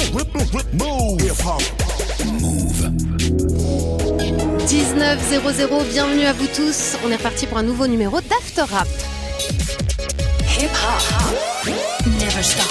Move. 19:00, bienvenue à vous tous. On est reparti pour un nouveau numéro d'After Rap. Hip hop, never stop.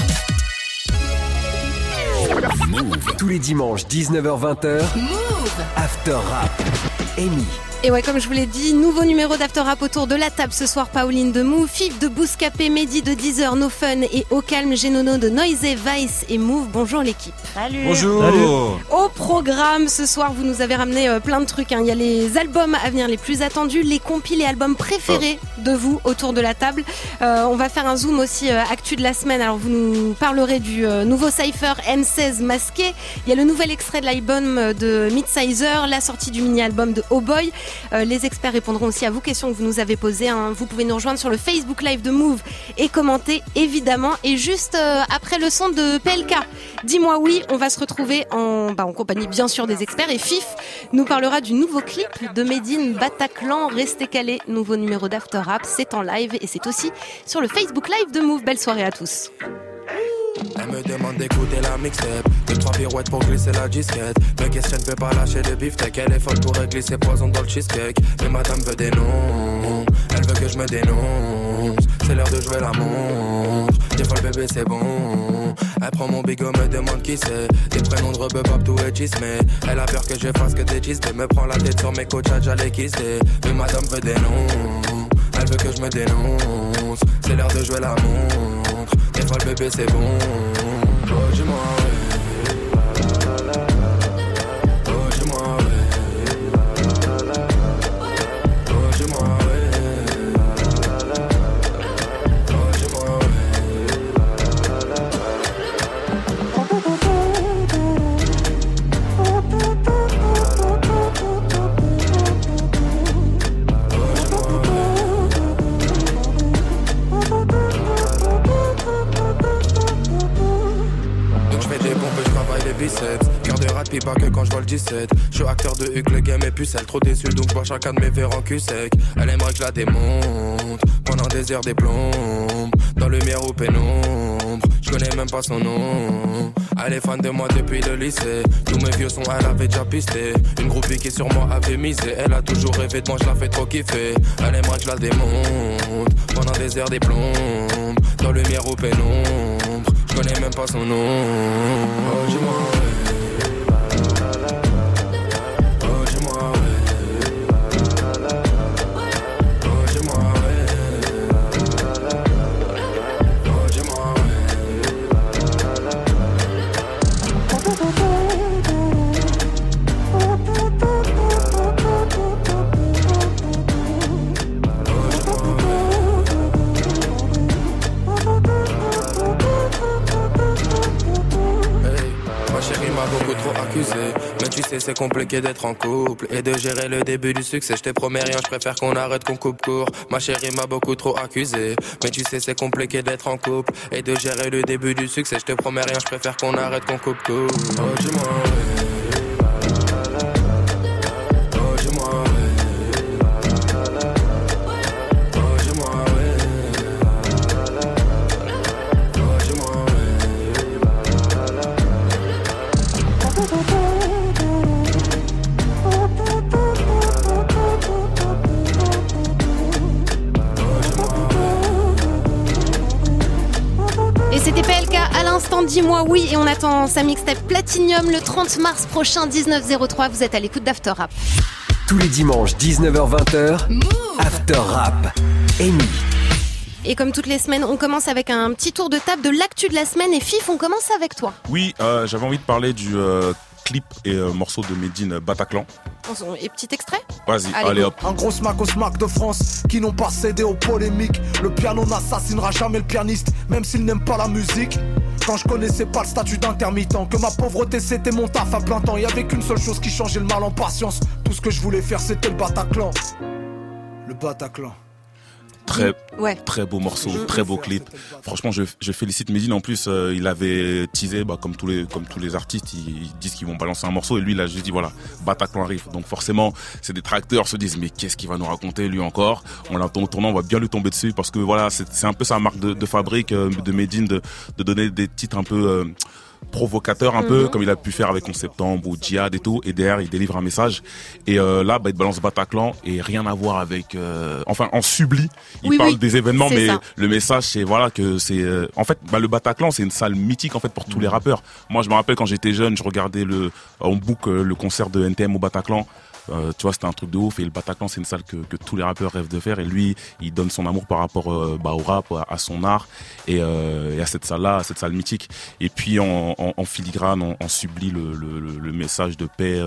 Move. Tous les dimanches 19h-20h. Move. After Rap. Amy. Et ouais, comme je vous l'ai dit, nouveau numéro d'After Rap autour de la table ce soir. Pauline de Move, Fif de Bouscapé, Mehdi de Deezer, No Fun et Au Calme, Genono de Noise, Vice et Move. Bonjour l'équipe. Salut. Bonjour. Salut. Au programme ce soir, vous nous avez ramené plein de trucs. Il y a les albums à venir les plus attendus, les compis, les albums préférés de vous autour de la table. On va faire un zoom aussi actu de la semaine. Alors vous nous parlerez du nouveau Cypher M16 masqué. Il y a le nouvel extrait de l'album de Midsizer, la sortie du mini-album de Oh Boy. Les experts répondront aussi à vos questions que vous nous avez posées. Vous pouvez nous rejoindre sur le Facebook Live de Move et commenter évidemment. Et juste après le son de PLK, dis-moi oui, on va se retrouver en compagnie bien sûr des experts. Et Fif nous parlera du nouveau clip de Made in Bataclan. Restez calés, nouveau numéro d'After Rap. C'est en live et c'est aussi sur le Facebook Live de Move. Belle soirée à tous. Elle me demande d'écouter la mixtape. 2-3 pirouettes pour glisser la disquette. Me questionne, peut pas lâcher le beefsteak. Elle est folle pour glisser poison dans le cheesecake. Mais madame veut des noms. Elle veut que je me dénonce. C'est l'heure de jouer la montre. Des fois le bébé c'est bon. Elle prend mon bigot, me demande qui c'est. Des prénoms de rebeu, tout est chismé. Elle a peur que je fasse que des chismes. Me prend la tête sur mes coachs, j'allais kisser. Mais madame veut des noms. Elle veut que je me dénonce. C'est l'heure de jouer la montre. Des fois le bébé c'est bon. Oh dis-moi ouais. Oh dis-moi ouais. Oh dis-moi ouais. Oh dis-moi biceps, cœur de rat pis pas que quand je vois le 17. Je suis acteur de Huck, le game est pucelle. Trop déçu donc je vois chacun de mes verres en cul sec. Elle aimerait que je la démonte pendant des heures des plombes. Dans lumière ou pénombre, je connais même pas son nom. Elle est fan de moi depuis le lycée. Tous mes vieux sons elle avait déjà pisté. Une groupie qui sur moi avait misé. Elle a toujours rêvé de moi, je la fais trop kiffer. Elle aimerait que je la démonte pendant des heures des plombes. Dans lumière ou pénombre, je connais même pas son nom. Oh dis-moi mais tu sais c'est compliqué d'être en couple et de gérer le début du succès. Je te promets rien, je préfère qu'on arrête, qu'on coupe court. Ma chérie m'a beaucoup trop accusé, mais tu sais c'est compliqué d'être en couple et de gérer le début du succès. Je te promets rien, je préfère qu'on arrête, qu'on coupe court. Oh dis-moi C'était PLK à l'instant, dis-moi oui, et on attend sa mixtape Platinium le 30 mars prochain, 19h03. Vous êtes à l'écoute d'After Rap. Tous les dimanches 19h-20h. After Rap. Amy. Et comme toutes les semaines, on commence avec un petit tour de table de l'actu de la semaine. Et Fif, on commence avec toi. Oui, j'avais envie de parler du clip et morceau de Made in Bataclan. Et petit extrait ? Vas-y, allez hop. Un gros smack aux smacks de France qui n'ont pas cédé aux polémiques. Le piano n'assassinera jamais le pianiste, même s'il n'aime pas la musique. Quand je connaissais pas le statut d'intermittent, que ma pauvreté c'était mon taf à plein temps. Y'avait qu'une seule chose qui changeait le mal en patience. Tout ce que je voulais faire c'était le Bataclan. Le Bataclan. Très beau morceau, très beau clip. Franchement, je félicite Medine. En plus, il avait teasé, comme tous les artistes, ils disent qu'ils vont balancer un morceau. Et lui, il a juste dit, voilà, Bataclan arrive. Donc forcément, c'est des tracteurs se disent, mais qu'est-ce qu'il va nous raconter, lui encore? On l'entend au tournant, on va bien lui tomber dessus. Parce que voilà, c'est un peu sa marque de fabrique de Medine, de donner des titres un peu provocateur un peu, comme il a pu faire avec 11 septembre ou Djihad et tout, et derrière il délivre un message, et là il te balance Bataclan, et rien à voir avec, enfin en subli, il parle des événements, mais ça. Le message c'est voilà que c'est, en fait le Bataclan c'est une salle mythique en fait pour tous les rappeurs. Moi je me rappelle quand j'étais jeune, je regardais en boucle le concert de NTM au Bataclan. Tu vois, c'était un truc de ouf, et le Bataclan c'est une salle que tous les rappeurs rêvent de faire, et lui il donne son amour par rapport au rap, à son art, et à cette salle-là, cette salle mythique. Et puis en filigrane, on sublit le message de paix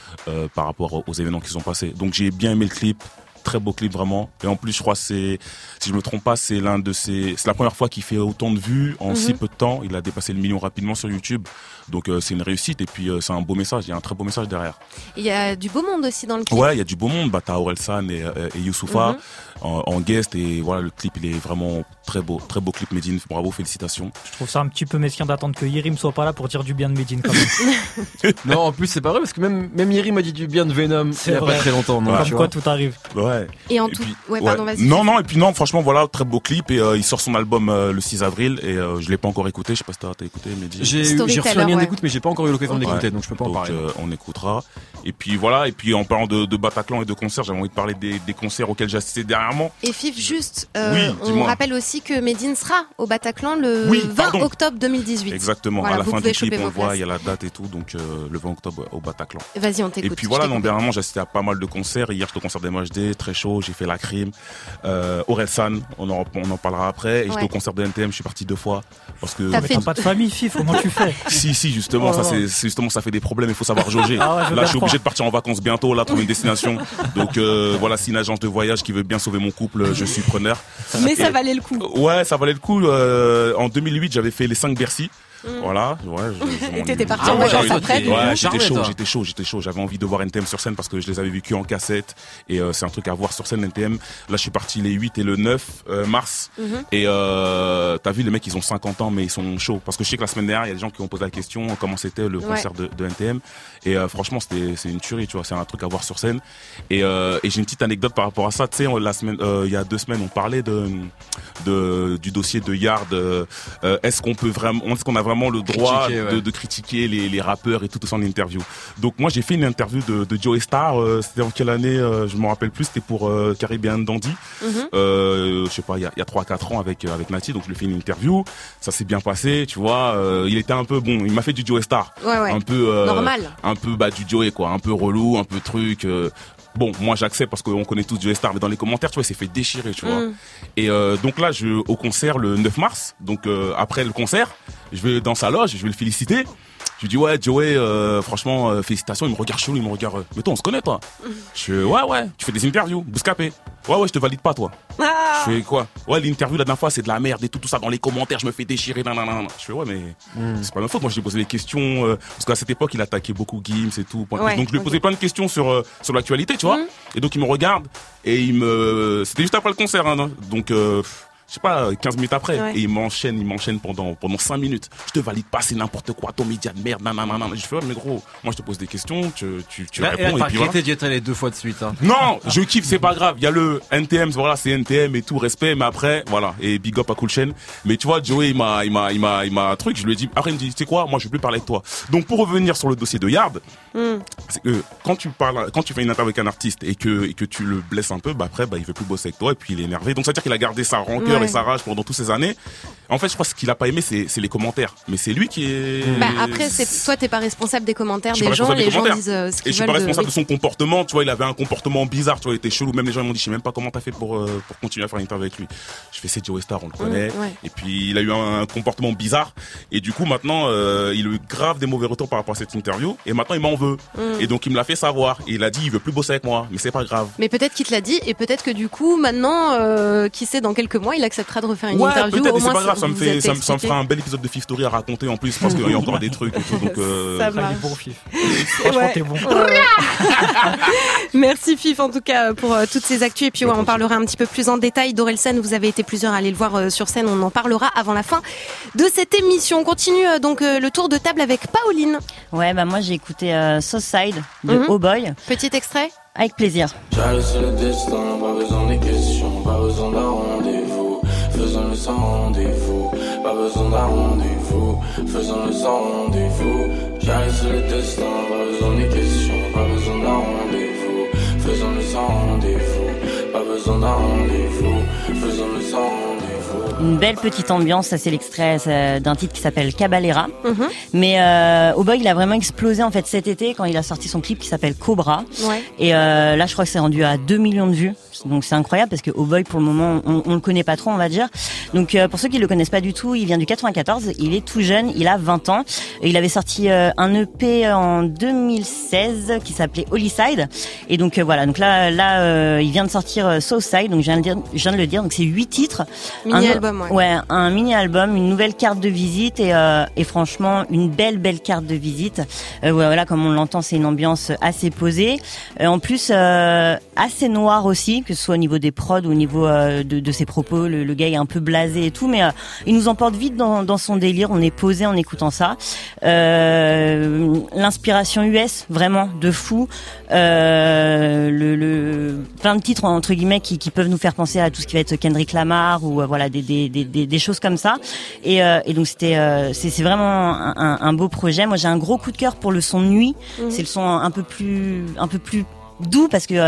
par rapport aux événements qui sont passés. Donc j'ai bien aimé le clip. Très beau clip vraiment, et en plus je crois si je me trompe pas, c'est la première fois qu'il fait autant de vues en si peu de temps. Il a dépassé le million rapidement sur YouTube, donc c'est une réussite, et puis c'est un beau message, il y a un très beau message derrière. Il y a du beau monde aussi dans le clip. Ouais, il y a du beau monde, t'as Orelsan et Youssoupha en guest, et voilà, le clip il est vraiment très beau clip Medine, bravo, félicitations. Je trouve ça un petit peu mesquin d'attendre que Yerim soit pas là pour dire du bien de Medine quand même. Non, en plus c'est pas vrai, parce que même Yerim a dit du bien de Venom il y a pas très longtemps. Comme quoi tout arrive. Ouais. Et en tout, pardon, vas-y. Non, et puis non, franchement, voilà, très beau clip, et il sort son album le 6 avril, et je l'ai pas encore écouté, je sais pas si t'as écouté, mais j'ai reçu la mienne d'écoute, mais j'ai pas encore eu l'occasion d'écouter, donc je peux pas en parler. On écoutera. Et puis voilà, et puis en parlant de Bataclan et de concerts, j'avais envie de parler des concerts auxquels j'ai assisté dernièrement. Et Fif, juste, on rappelle aussi que Medine sera au Bataclan le 20 octobre 2018. Exactement, voilà, à la fin du clip, on voit, il y a la date et tout, donc le 20 octobre au Bataclan. Vas-y, on t'écoute. Et puis voilà, dernièrement, j'ai assisté à pas mal de concerts. Hier, j'étais au concert des MHD, très chaud, j'ai fait la crime. Orelsan, on en parlera après. Et j'étais au concert de NTM, je suis parti 2 fois. Parce que. T'as pas de famille, Fif, comment tu fais? Si, justement, ça fait des problèmes, il faut savoir jauger. Là, je suis obligé de partir en vacances bientôt, là, trouver une destination. Donc, voilà, si une agence de voyage qui veut bien sauver mon couple, je suis preneur. Mais ça valait le coup. Ouais, ça valait le coup. En 2008, j'avais fait les 5 Bercy. Voilà, et t'étais parti en vacances après. Ouais, j'étais chaud. J'avais envie de voir NTM sur scène parce que je les avais vécus en cassette, et c'est un truc à voir sur scène NTM. Là, je suis parti les 8 et le 9 mars, et t'as vu, les mecs, ils ont 50 ans, mais ils sont chauds. Parce que je sais que la semaine dernière, il y a des gens qui ont posé la question comment c'était le concert de NTM, et franchement, c'est une tuerie, tu vois, c'est un truc à voir sur scène. Et j'ai une petite anecdote par rapport à ça. Tu sais, il y a 2 semaines, on parlait du dossier de Yard. Est-ce qu'on a vraiment le droit de critiquer les rappeurs et tout ça en interview. Donc moi j'ai fait une interview de Joey Star, c'était en quelle année, je me rappelle plus, c'était pour Caribbean Dandy, je sais pas, il y a 3-4 ans avec Nati, donc je lui ai fait une interview, ça s'est bien passé, tu vois, il était un peu bon, il m'a fait du Joey Star, un peu normal, un peu du Joey quoi, un peu relou, un peu truc. Bon, moi j'accepte parce qu'on connaît tous Joey Star, mais dans les commentaires, tu vois, il s'est fait déchirer, tu vois. Et donc là, au concert le 9 mars, donc après le concert, je vais dans sa loge, je vais le féliciter. Je lui dis ouais Joey, franchement félicitations. Il me regarde chelou, il me regarde. Mais toi on se connaît toi? Je fais ouais, tu fais des interviews, Bouscapé. Ouais, je te valide pas toi. Je fais quoi? Ouais, l'interview la dernière fois c'est de la merde et tout ça dans les commentaires, je me fais déchirer. Nanana. Je fais ouais mais c'est pas ma faute. Moi je lui ai posé des questions parce qu'à cette époque il attaquait beaucoup Gims et tout. Donc je lui ai posé plein de questions sur l'actualité, tu vois. Et donc il me regarde et c'était juste après le concert, hein, donc. Je sais pas, 15 minutes après, et il m'enchaîne pendant 5 minutes. Je te valide pas, c'est n'importe quoi, ton média de merde, nanana. Je fais, mais gros, moi je te pose des questions, tu réponds, et puis voilà. T'as arrêté les 2 fois de suite, hein. Non, je kiffe, c'est pas grave. Il y a le NTM, voilà, c'est NTM et tout, respect, mais après, voilà, et big up à Cool Chain. Mais tu vois, Joey, il m'a truc, je lui ai dit, après il me dit, tu sais quoi, moi je veux plus parler avec toi. Donc pour revenir sur le dossier de Yard, c'est que quand tu fais une interview avec un artiste et que tu le blesses un peu, après, il veut plus bosser avec toi et puis il est énervé. Donc ça veut dire qu'il a gardé sa rancœur et sa rage pendant toutes ces années. En fait, je crois que ce qu'il a pas aimé, c'est les commentaires. Mais c'est lui qui est. Après, toi, t'es pas responsable des commentaires des gens. Les gens disent ce qu'ils veulent. Et je suis pas responsable de son comportement. Tu vois, il avait un comportement bizarre. Tu vois, il était chelou. Même les gens m'ont dit, je sais même pas comment t'as fait pour continuer à faire une interview avec lui. Je fais c'est Joey Star, on le connaît. Et puis il a eu un comportement bizarre. Et du coup, maintenant, il a eu grave des mauvais retours par rapport à cette interview. Et maintenant, il m'en veut. Et donc, il me l'a fait savoir. Et il a dit, il veut plus bosser avec moi. Mais c'est pas grave. Mais peut-être qu'il te l'a dit. Et peut-être que du coup, maintenant, qui sait, dans quelques mois, il acceptera de refaire une interview. Peut-être, c'est pas grave. Ça me fera un bel épisode de Fif Story à raconter en plus parce qu'il y a encore des trucs et tout. Donc, ça marche. Bon, Fif. Franchement, t'es bon. Merci Fif en tout cas pour toutes ces actus. Et puis on parlera un petit peu plus en détail d'Orelsan. Vous avez été plusieurs à aller le voir sur scène. On en parlera avant la fin de cette émission. On continue donc le tour de table avec Pauline. Ouais, moi j'ai écouté Southside de Oh Boy. Petit extrait. Avec plaisir. J'ai laissé le destin, pas besoin des questions, pas besoin d'un rendez-vous. Faisons-le sans rendez-vous. pas besoin d'un rendez-vous, faisons-le sans rendez-vous. J'arrive sur le destin, pas besoin des questions, pas besoin d'un rendez-vous, faisons-le sans rendez-vous, pas besoin d'un rendez-vous, faisons-le sans rendez-vous. Une belle petite ambiance, ça c'est l'extrait d'un titre qui s'appelle Cabalera. Mais Oh Boy, il a vraiment explosé en fait cet été quand il a sorti son clip qui s'appelle Cobra. Ouais. Et là, je crois que c'est rendu à 2 millions de vues. Donc c'est incroyable parce que Oh Boy, pour le moment, on le connaît pas trop, on va dire. Donc pour ceux qui le connaissent pas du tout, il vient du 94, il est tout jeune, il a 20 ans. Et il avait sorti un EP en 2016 qui s'appelait Holyside. Et donc voilà, donc là il vient de sortir Southside, donc je viens de le dire, donc c'est 8 titres. Mini-album, ouais, un mini-album, une nouvelle carte de visite et franchement une belle carte de visite. Voilà, comme on l'entend, c'est une ambiance assez posée. En plus, assez noire aussi, que ce soit au niveau des prods ou au niveau de ses propos. Le gars est un peu blasé et tout, mais il nous emporte vite dans son délire. On est posé en écoutant ça. L'inspiration US, vraiment, de fou. Plein de titres entre guillemets qui peuvent nous faire penser à tout ce qui va être Kendrick Lamar ou voilà des choses comme ça. Et donc c'est vraiment un beau projet. Moi j'ai un gros coup de cœur pour le son Nuit. C'est le son un peu plus doux parce que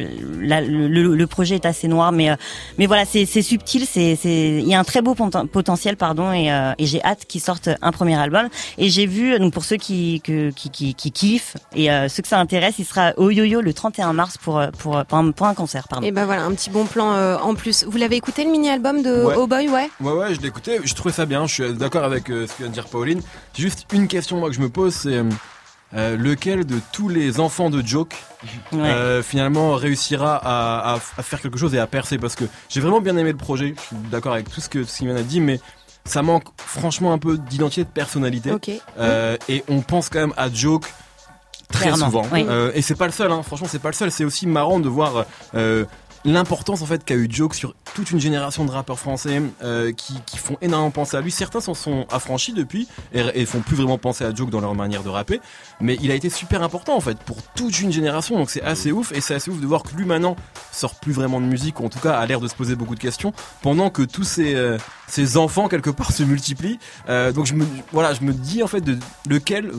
le projet est assez noir, mais voilà, c'est subtil, il y a un très beau potentiel, et j'ai hâte qu'il sorte un premier album. Et j'ai vu, donc pour ceux qui kiffent et ceux que ça intéresse, il sera au Yo-Yo le 31 mars pour un concert. Et ben voilà, un petit bon plan en plus. Vous l'avez écouté le mini-album de Oh Boy, ouais, je l'ai écouté, je trouvais ça bien, je suis d'accord avec ce que vient de dire Pauline. J'ai juste une question moi que je me pose, c'est lequel de tous les enfants de Joke finalement réussira à faire quelque chose et à percer, parce que j'ai vraiment bien aimé le projet, je suis d'accord avec tout ce qu'il vient de dire, mais ça manque franchement un peu d'identité, de personnalité. Et on pense quand même à Joke très clairement, souvent, oui. Et c'est pas le seul, franchement c'est pas le seul, c'est aussi marrant de voir l'importance en fait qu'a eu Joke sur toute une génération de rappeurs français qui font énormément penser à lui. Certains s'en sont affranchis depuis et font plus vraiment penser à Joke dans leur manière de rapper, mais il a été super important en fait pour toute une génération, donc c'est assez ouf. Et c'est assez ouf de voir que lui maintenant sort plus vraiment de musique, ou en tout cas a l'air de se poser beaucoup de questions, pendant que tous ces enfants quelque part se multiplient. Donc je me dis en fait de lequel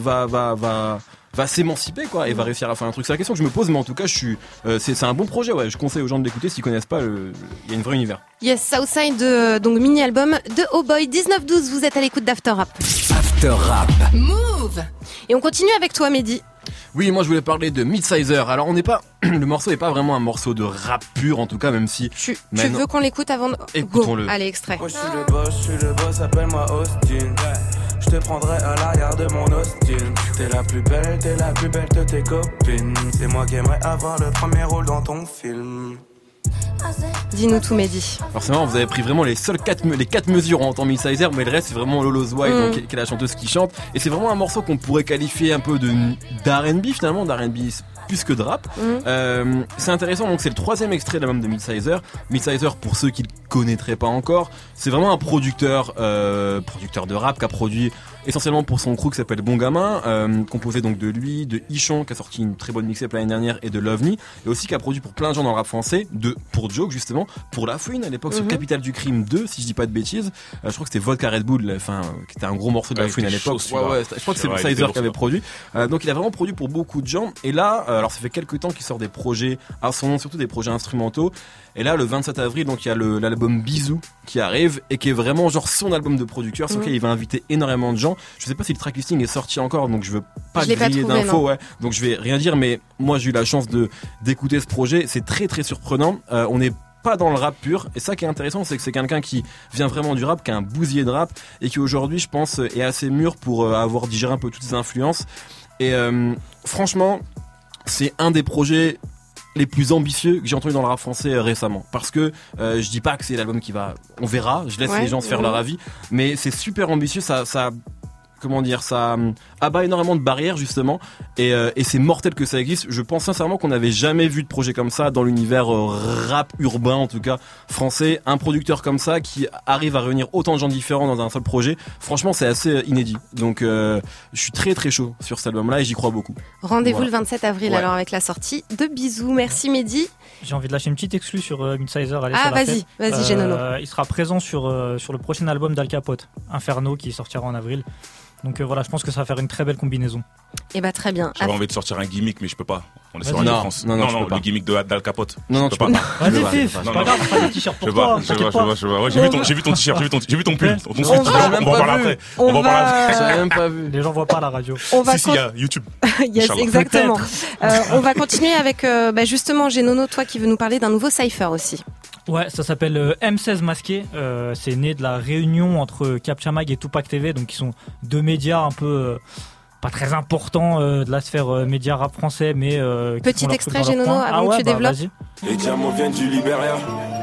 va s'émanciper quoi et va réussir à faire un truc. C'est la question que je me pose, mais en tout cas c'est un bon projet, je conseille aux gens de l'écouter s'ils connaissent pas, il y a une vraie univers. Yes, Southside, donc mini-album de Oh Boy. 19-12, vous êtes à l'écoute d'After Rap. After Rap. Move. Et on continue avec toi, Mehdi. Oui, moi je voulais parler de Midsizer. Alors le morceau est pas vraiment un morceau de rap pur, en tout cas, même si... Tu veux qu'on l'écoute avant de... Écoutons-le. Go. Allez, extrait. Moi je suis le boss, appelle-moi Austin. Je te prendrai à l'arrière de mon Austin. T'es la plus belle de tes copines. C'est moi qui aimerais avoir le premier rôle dans ton film. Dis-nous tout, Mehdi. Alors c'est marrant, vous avez pris vraiment les 4 mesures en temps Midsizer, mais le reste c'est vraiment Lolo's Wife, donc, qui est la chanteuse qui chante. Et c'est vraiment un morceau qu'on pourrait qualifier un peu d'R&B finalement, d'R&B plus que de rap. C'est intéressant, donc c'est le 3e extrait de l'album de Midsizer. Midsizer, pour ceux qui le connaîtraient pas encore, c'est vraiment un producteur de rap qui a produit essentiellement pour son crew qui s'appelle Bon Gamin, composé donc de lui, de Ichon qui a sorti une très bonne mixtape l'année dernière, et de Lovni, et aussi qui a produit pour plein de gens dans le rap français, pour Joke justement, pour La Fouine à l'époque sur Capital du Crime 2 si je dis pas de bêtises. Je crois que c'était Vodka Red Bull, qui était un gros morceau de La Fouine à l'époque. Je crois que c'est Midsizer qui avait produit. Donc il a vraiment produit pour beaucoup de gens. Et là, alors ça fait quelques temps qu'il sort des projets à son nom, surtout des projets instrumentaux. Et là, le 27 avril, donc il y a l'album Bisous qui arrive et qui est vraiment genre son album de producteur sur lequel il va inviter énormément de gens. Je sais pas si le tracklisting est sorti encore, donc je veux pas griller d'infos, donc je vais rien dire, mais moi j'ai eu la chance d'écouter ce projet. C'est très très surprenant. On n'est pas dans le rap pur, et ça qui est intéressant, c'est que c'est quelqu'un qui vient vraiment du rap, qui a un bousier de rap, et qui aujourd'hui, je pense, est assez mûr pour avoir digéré un peu toutes ses influences. Et franchement, c'est un des projets les plus ambitieux que j'ai entendu dans le rap français récemment, parce que je dis pas que c'est l'album on verra, je laisse les gens se faire leur avis, mais c'est super ambitieux, ça comment dire, ça abat énormément de barrières justement, et c'est mortel que ça existe. Je pense sincèrement qu'on n'avait jamais vu de projet comme ça dans l'univers rap urbain, en tout cas français. Un producteur comme ça qui arrive à réunir autant de gens différents dans un seul projet, franchement c'est assez inédit. Donc je suis très très chaud sur cet album-là et j'y crois beaucoup. Rendez-vous le 27 avril alors avec la sortie de Bisous. Merci Mehdi. J'ai envie de lâcher une petite exclue sur Midsizer. Vas-y Génono. Il sera présent sur le prochain album d'Al Capote, Inferno, qui sortira en avril. Donc voilà, je pense que ça va faire une très belle combinaison. Et bah très bien. J'avais envie de sortir un gimmick, mais je peux pas. On est sur un France. Non, le gimmick d'Al Capote. Non, tu peux pas. Vas-y, Fif, c'est pas grave, pas de t-shirt pour toi. Je vois. J'ai vu ton t-shirt, j'ai vu ton pull. On va en parler après. On va J'ai même pas vu. Les gens voient pas la radio. Si, il y a YouTube. Yes, exactement. On va continuer avec justement Génono, toi qui veux nous parler d'un nouveau cypher aussi. Ouais, ça s'appelle M16 Masqué. C'est né de la réunion entre Captcha Mag et Tupac TV, donc qui sont deux médias un peu pas très importants de la sphère média rap français, mais petit extrait Génono avant que tu développes. Les diamants viennent du Libéria.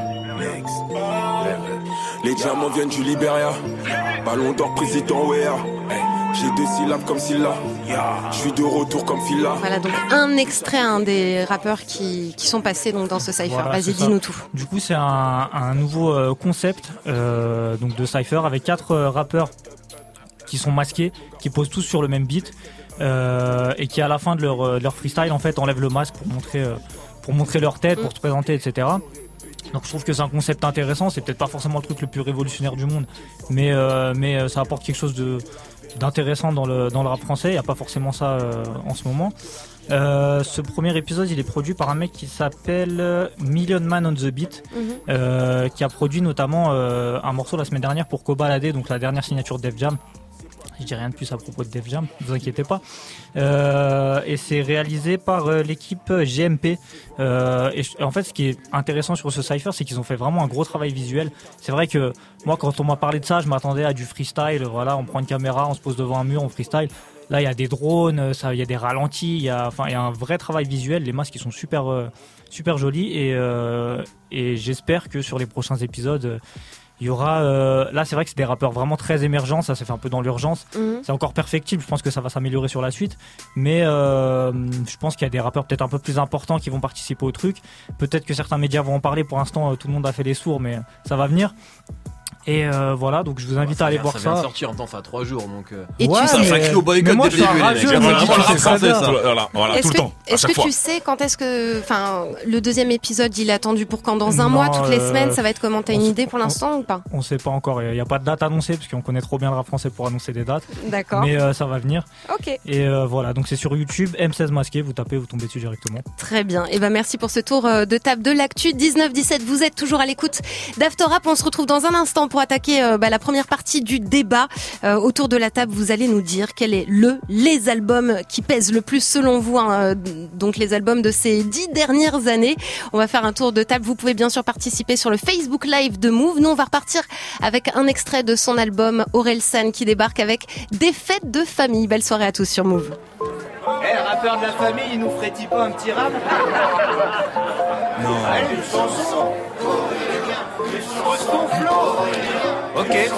Les diamants viennent du Libéria. Ballon d'or président OEA. J'ai 2 syllabes comme Silla. Je suis de retour comme Fila. Voilà donc un extrait des rappeurs qui sont passés donc dans ce cypher. Voilà, vas-y, dis-nous tout. Du coup, c'est un nouveau concept donc de cypher avec 4 rappeurs qui sont masqués, qui posent tous sur le même beat et qui à la fin de leur freestyle en fait enlèvent le masque pour montrer leur tête, pour se présenter, etc. Donc je trouve que c'est un concept intéressant. C'est peut-être pas forcément le truc le plus révolutionnaire du monde, mais ça apporte quelque chose d'intéressant dans le rap français. Il n'y a pas forcément ça en ce moment. Ce premier épisode, il est produit par un mec qui s'appelle Million Man on the Beat, qui a produit notamment un morceau la semaine dernière pour Kobalade, donc la dernière signature de Def Jam. Je dis rien de plus à propos de Def Jam, ne vous inquiétez pas. Et c'est réalisé par l'équipe GMP. Et en fait, ce qui est intéressant sur ce cypher, c'est qu'ils ont fait vraiment un gros travail visuel. C'est vrai que moi, quand on m'a parlé de ça, je m'attendais à du freestyle. Voilà, on prend une caméra, on se pose devant un mur, on freestyle. Là, il y a des drones, il y a des ralentis, il y a un vrai travail visuel. Les masques, ils sont super jolis. Et j'espère que sur les prochains épisodes, il y aura là c'est vrai que c'est des rappeurs vraiment très émergents, ça s'est fait un peu dans l'urgence. C'est encore perfectible, je pense que ça va s'améliorer sur la suite, mais je pense qu'il y a des rappeurs peut-être un peu plus importants qui vont participer au truc. Peut-être que certains médias vont en parler, pour l'instant tout le monde a fait les sourds, mais ça va venir. Et voilà, donc je vous invite à aller voir ça. Ça vient de sortir en temps, ça a 3 jours donc. Et ouais, tu sais, ça crie au boycott moi, dès le début. Voilà, tout le temps. Est-ce que tu sais quand est-ce que, le deuxième épisode, il est attendu pour quand? Dans un mois, toutes les semaines, ça va être comment? T'as une idée pour l'instant ou pas? On sait pas encore. Il y a pas de date annoncée parce qu'on connaît trop bien le rap français pour annoncer des dates. D'accord. Mais ça va venir. Ok. Et voilà, donc c'est sur YouTube, M16 Masqué. Vous tapez, vous tombez dessus directement. Très bien. Et merci pour ce tour de table de l'actu 19-17. Vous êtes toujours à l'écoute d'After Rap. On se retrouve dans un instant pour attaquer la première partie du débat. Autour de la table, vous allez nous dire quel est les albums qui pèsent le plus selon vous, donc les albums de ces 10 dernières années. On va faire un tour de table. Vous pouvez bien sûr participer sur le Facebook Live de Move. Nous, on va repartir avec un extrait de son album Orelsan qui débarque avec Des fêtes de famille. Belle soirée à tous sur Move. Rappeur de la famille, il nous ferait-il pas un petit rap? Non. Allez, une chanson. Ton flow. Ok.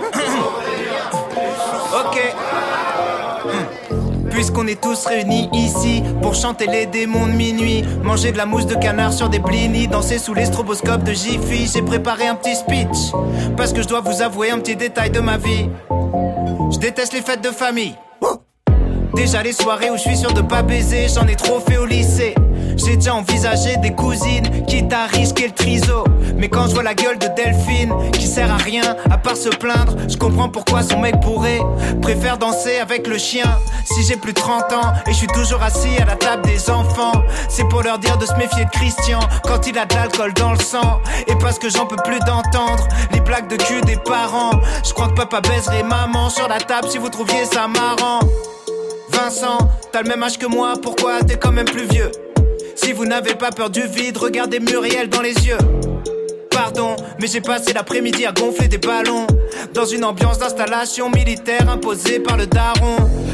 Puisqu'on est tous réunis ici pour chanter les démons de minuit, manger de la mousse de canard sur des blinis, danser sous les stroboscopes de Jiffy, j'ai préparé un petit speech parce que je dois vous avouer un petit détail de ma vie. Je déteste les fêtes de famille. Déjà les soirées où je suis sûr de pas baiser, j'en ai trop fait au lycée. J'ai déjà envisagé des cousines, quitte à risquer le triso. Mais quand je vois la gueule de Delphine, qui sert à rien à part se plaindre, je comprends pourquoi son mec bourré préfère danser avec le chien. Si j'ai plus de 30 ans et je suis toujours assis à la table des enfants, c'est pour leur dire de se méfier de Christian quand il a de l'alcool dans le sang. Et parce que j'en peux plus d'entendre les blagues de cul des parents. Je crois que papa baiserait maman sur la table si vous trouviez ça marrant. Vincent, t'as le même âge que moi, pourquoi t'es quand même plus vieux? Si vous n'avez pas peur du vide, regardez Muriel dans les yeux. Pardon, mais j'ai passé l'après-midi à gonfler des ballons dans une ambiance d'installation militaire imposée par le daron.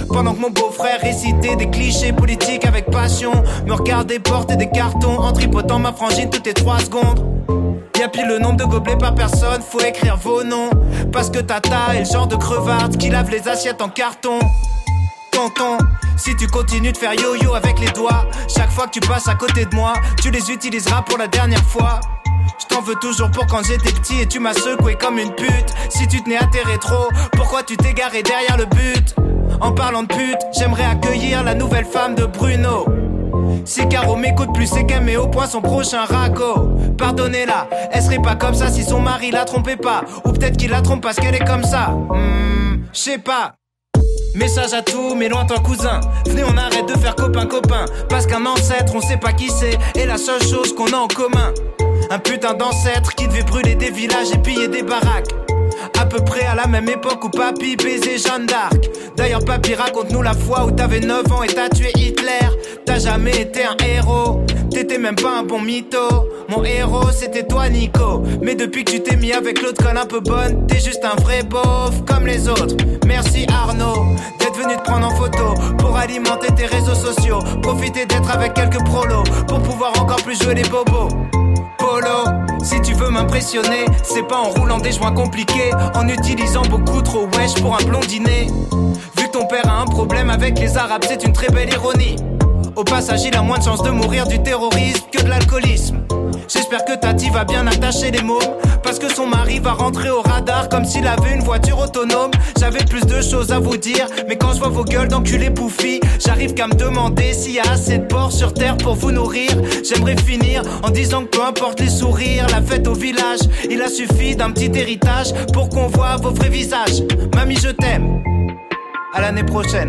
Pendant que mon beau-frère récitait des clichés politiques avec passion, me regardait porter des cartons en tripotant ma frangine toutes les 3 secondes. Y'a pile le nombre de gobelets par personne, faut écrire vos noms. Parce que Tata est le genre de crevarde qui lave les assiettes en carton. Tonton, si tu continues de faire yo-yo avec les doigts, chaque fois que tu passes à côté de moi, tu les utiliseras pour la dernière fois. Je t'en veux toujours pour quand j'étais petit et tu m'as secoué comme une pute. Si tu tenais à tes rétros, pourquoi tu t'es garé derrière le but? En parlant de pute, j'aimerais accueillir la nouvelle femme de Bruno. Si Caro m'écoute plus, c'est qu'elle met au point son prochain raco. Pardonnez-la, elle serait pas comme ça si son mari la trompait pas. Ou peut-être qu'il la trompe parce qu'elle est comme ça. J'sais pas. Message à tous mes lointains cousins. Venez, on arrête de faire copain-copain. Parce qu'un ancêtre, on sait pas qui c'est. Et la seule chose qu'on a en commun, un putain d'ancêtre qui devait brûler des villages et piller des baraques. À peu près à la même époque où papy baisait Jeanne d'Arc. D'ailleurs papy, raconte-nous la fois où t'avais 9 ans et t'as tué Hitler. T'as jamais été un héros, t'étais même pas un bon mytho. Mon héros c'était toi Nico. Mais depuis que tu t'es mis avec l'autre conne un peu bonne, t'es juste un vrai beauf comme les autres. Merci Arnaud d'être venu te prendre en photo pour alimenter tes réseaux sociaux. Profiter d'être avec quelques prolos pour pouvoir encore plus jouer les bobos. Polo, si tu veux m'impressionner, c'est pas en roulant des joints compliqués, en utilisant beaucoup trop wesh pour un blondinet. Vu que ton père a un problème avec les arabes, c'est une très belle ironie. Au passage, il a moins de chances de mourir du terrorisme que de l'alcoolisme. J'espère que Tati va bien attacher les mômes, parce que son mari va rentrer au radar comme s'il avait une voiture autonome. J'avais plus de choses à vous dire, mais quand je vois vos gueules d'enculés pouffis, j'arrive qu'à me demander s'il y a assez de porcs sur terre pour vous nourrir. J'aimerais finir en disant que peu importe les sourires, la fête au village, il a suffi d'un petit héritage pour qu'on voit vos vrais visages. Mamie, je t'aime. À l'année prochaine.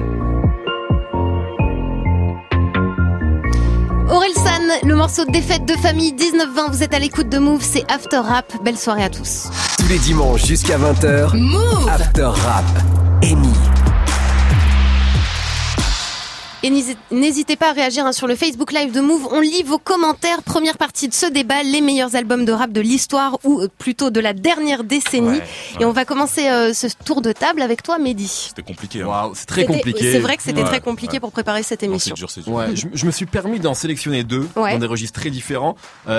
Orelsan, le morceau des fêtes de famille 19-20, vous êtes à l'écoute de Move, c'est After Rap, belle soirée à tous. Tous les dimanches jusqu'à 20h, Move. After Rap, Amy. Et n'hésitez pas à réagir sur le Facebook Live de Move. On lit vos commentaires. Première partie de ce débat, les meilleurs albums de rap de l'histoire ou plutôt de la dernière décennie. Et on va commencer ce tour de table avec toi, Mehdi. C'était compliqué. Hein. Waouh, c'est très compliqué. C'est vrai que c'était très compliqué pour préparer cette émission. C'est dur. Ouais, je me suis permis d'en sélectionner 2 dans des registres très différents.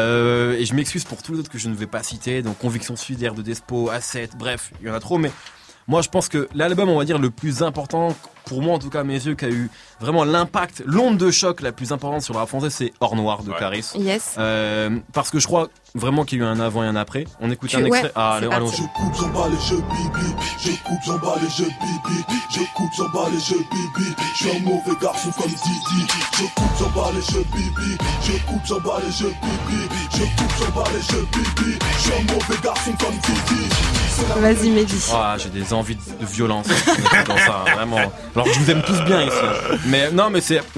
Et je m'excuse pour tous les autres que je ne vais pas citer. Donc Conviction Suicidaire de Despo, A7, bref, il y en a trop. Mais moi, je pense que l'album, on va dire, le plus important, pour moi en tout cas à mes yeux, qui a eu vraiment l'impact, l'onde de choc la plus importante sur le rap français, c'est Or Noir de Caris. Yes. Parce que je crois vraiment qu'il y a eu un avant et un après. On écoute un extrait. Allons-y. Je coupe, j'emballe et je bibi. Je coupe, j'emballe et je bibi. Je coupe, j'emballe et je bibi. Je suis un mauvais garçon comme Didi. Je coupe, j'emballe et je bibi. Je coupe, j'emballe et je bibi. Je coupe, j'emballe et je bibi. Je suis un mauvais garçon comme Didi. Vas-y Mehdi. J'ai des envies de violence dans ça, vraiment. Alors je vous aime tous bien ici. Mais non, mais c'est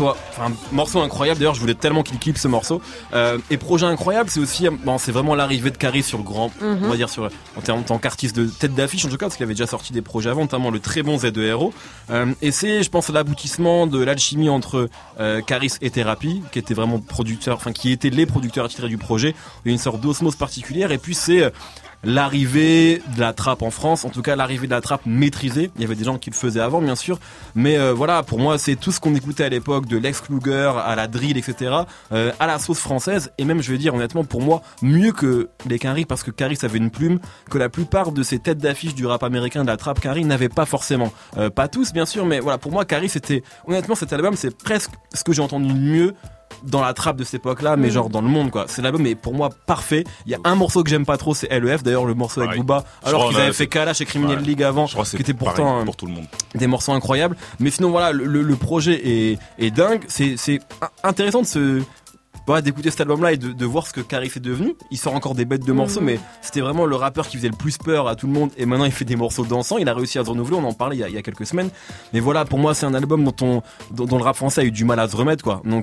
morceau incroyable. D'ailleurs, je voulais tellement qu'il clippe ce morceau. Et projet incroyable, c'est aussi c'est vraiment l'arrivée de Caris sur le grand, on va dire en tant qu'artiste de tête d'affiche en tout cas, parce qu'il avait déjà sorti des projets avant, notamment le très bon Z2RO. Et c'est, je pense, l'aboutissement de l'alchimie entre Caris et Thérapie, qui était vraiment qui étaient les producteurs attitrés du projet. Il y a une sorte d'osmose particulière. Et puis c'est l'arrivée de la trappe en France, en tout cas l'arrivée de la trappe maîtrisée. Il y avait des gens qui le faisaient avant bien sûr, mais voilà, pour moi c'est tout ce qu'on écoutait à l'époque, de Lex Luger à la drill, etc., à la sauce française. Et même, je vais dire honnêtement, pour moi mieux que les Quinry, parce que Caris avait une plume que la plupart de ces têtes d'affiche du rap américain, de la trappe Quinry, n'avaient pas forcément. Pas tous bien sûr, mais voilà, pour moi Caris, c'était honnêtement, cet album, c'est presque ce que j'ai entendu de mieux dans la trappe de cette époque-là, mais genre dans le monde, quoi. C'est l'album est pour moi parfait. Il y a un morceau que j'aime pas trop, c'est LEF. D'ailleurs, le morceau avec Booba, alors qu'ils avaient fait Kalash et Criminal League avant, qui était pourtant pour tout le monde des morceaux incroyables. Mais sinon, voilà, le projet est dingue. C'est intéressant d'écouter cet album-là et de voir ce que Caris est devenu. Il sort encore des bêtes de morceaux, mais c'était vraiment le rappeur qui faisait le plus peur à tout le monde, et maintenant il fait des morceaux dansants. Il a réussi à se renouveler, on en parlait il y a quelques semaines. Mais voilà, pour moi c'est un album dont le rap français a eu du mal à se remettre, quoi. Donc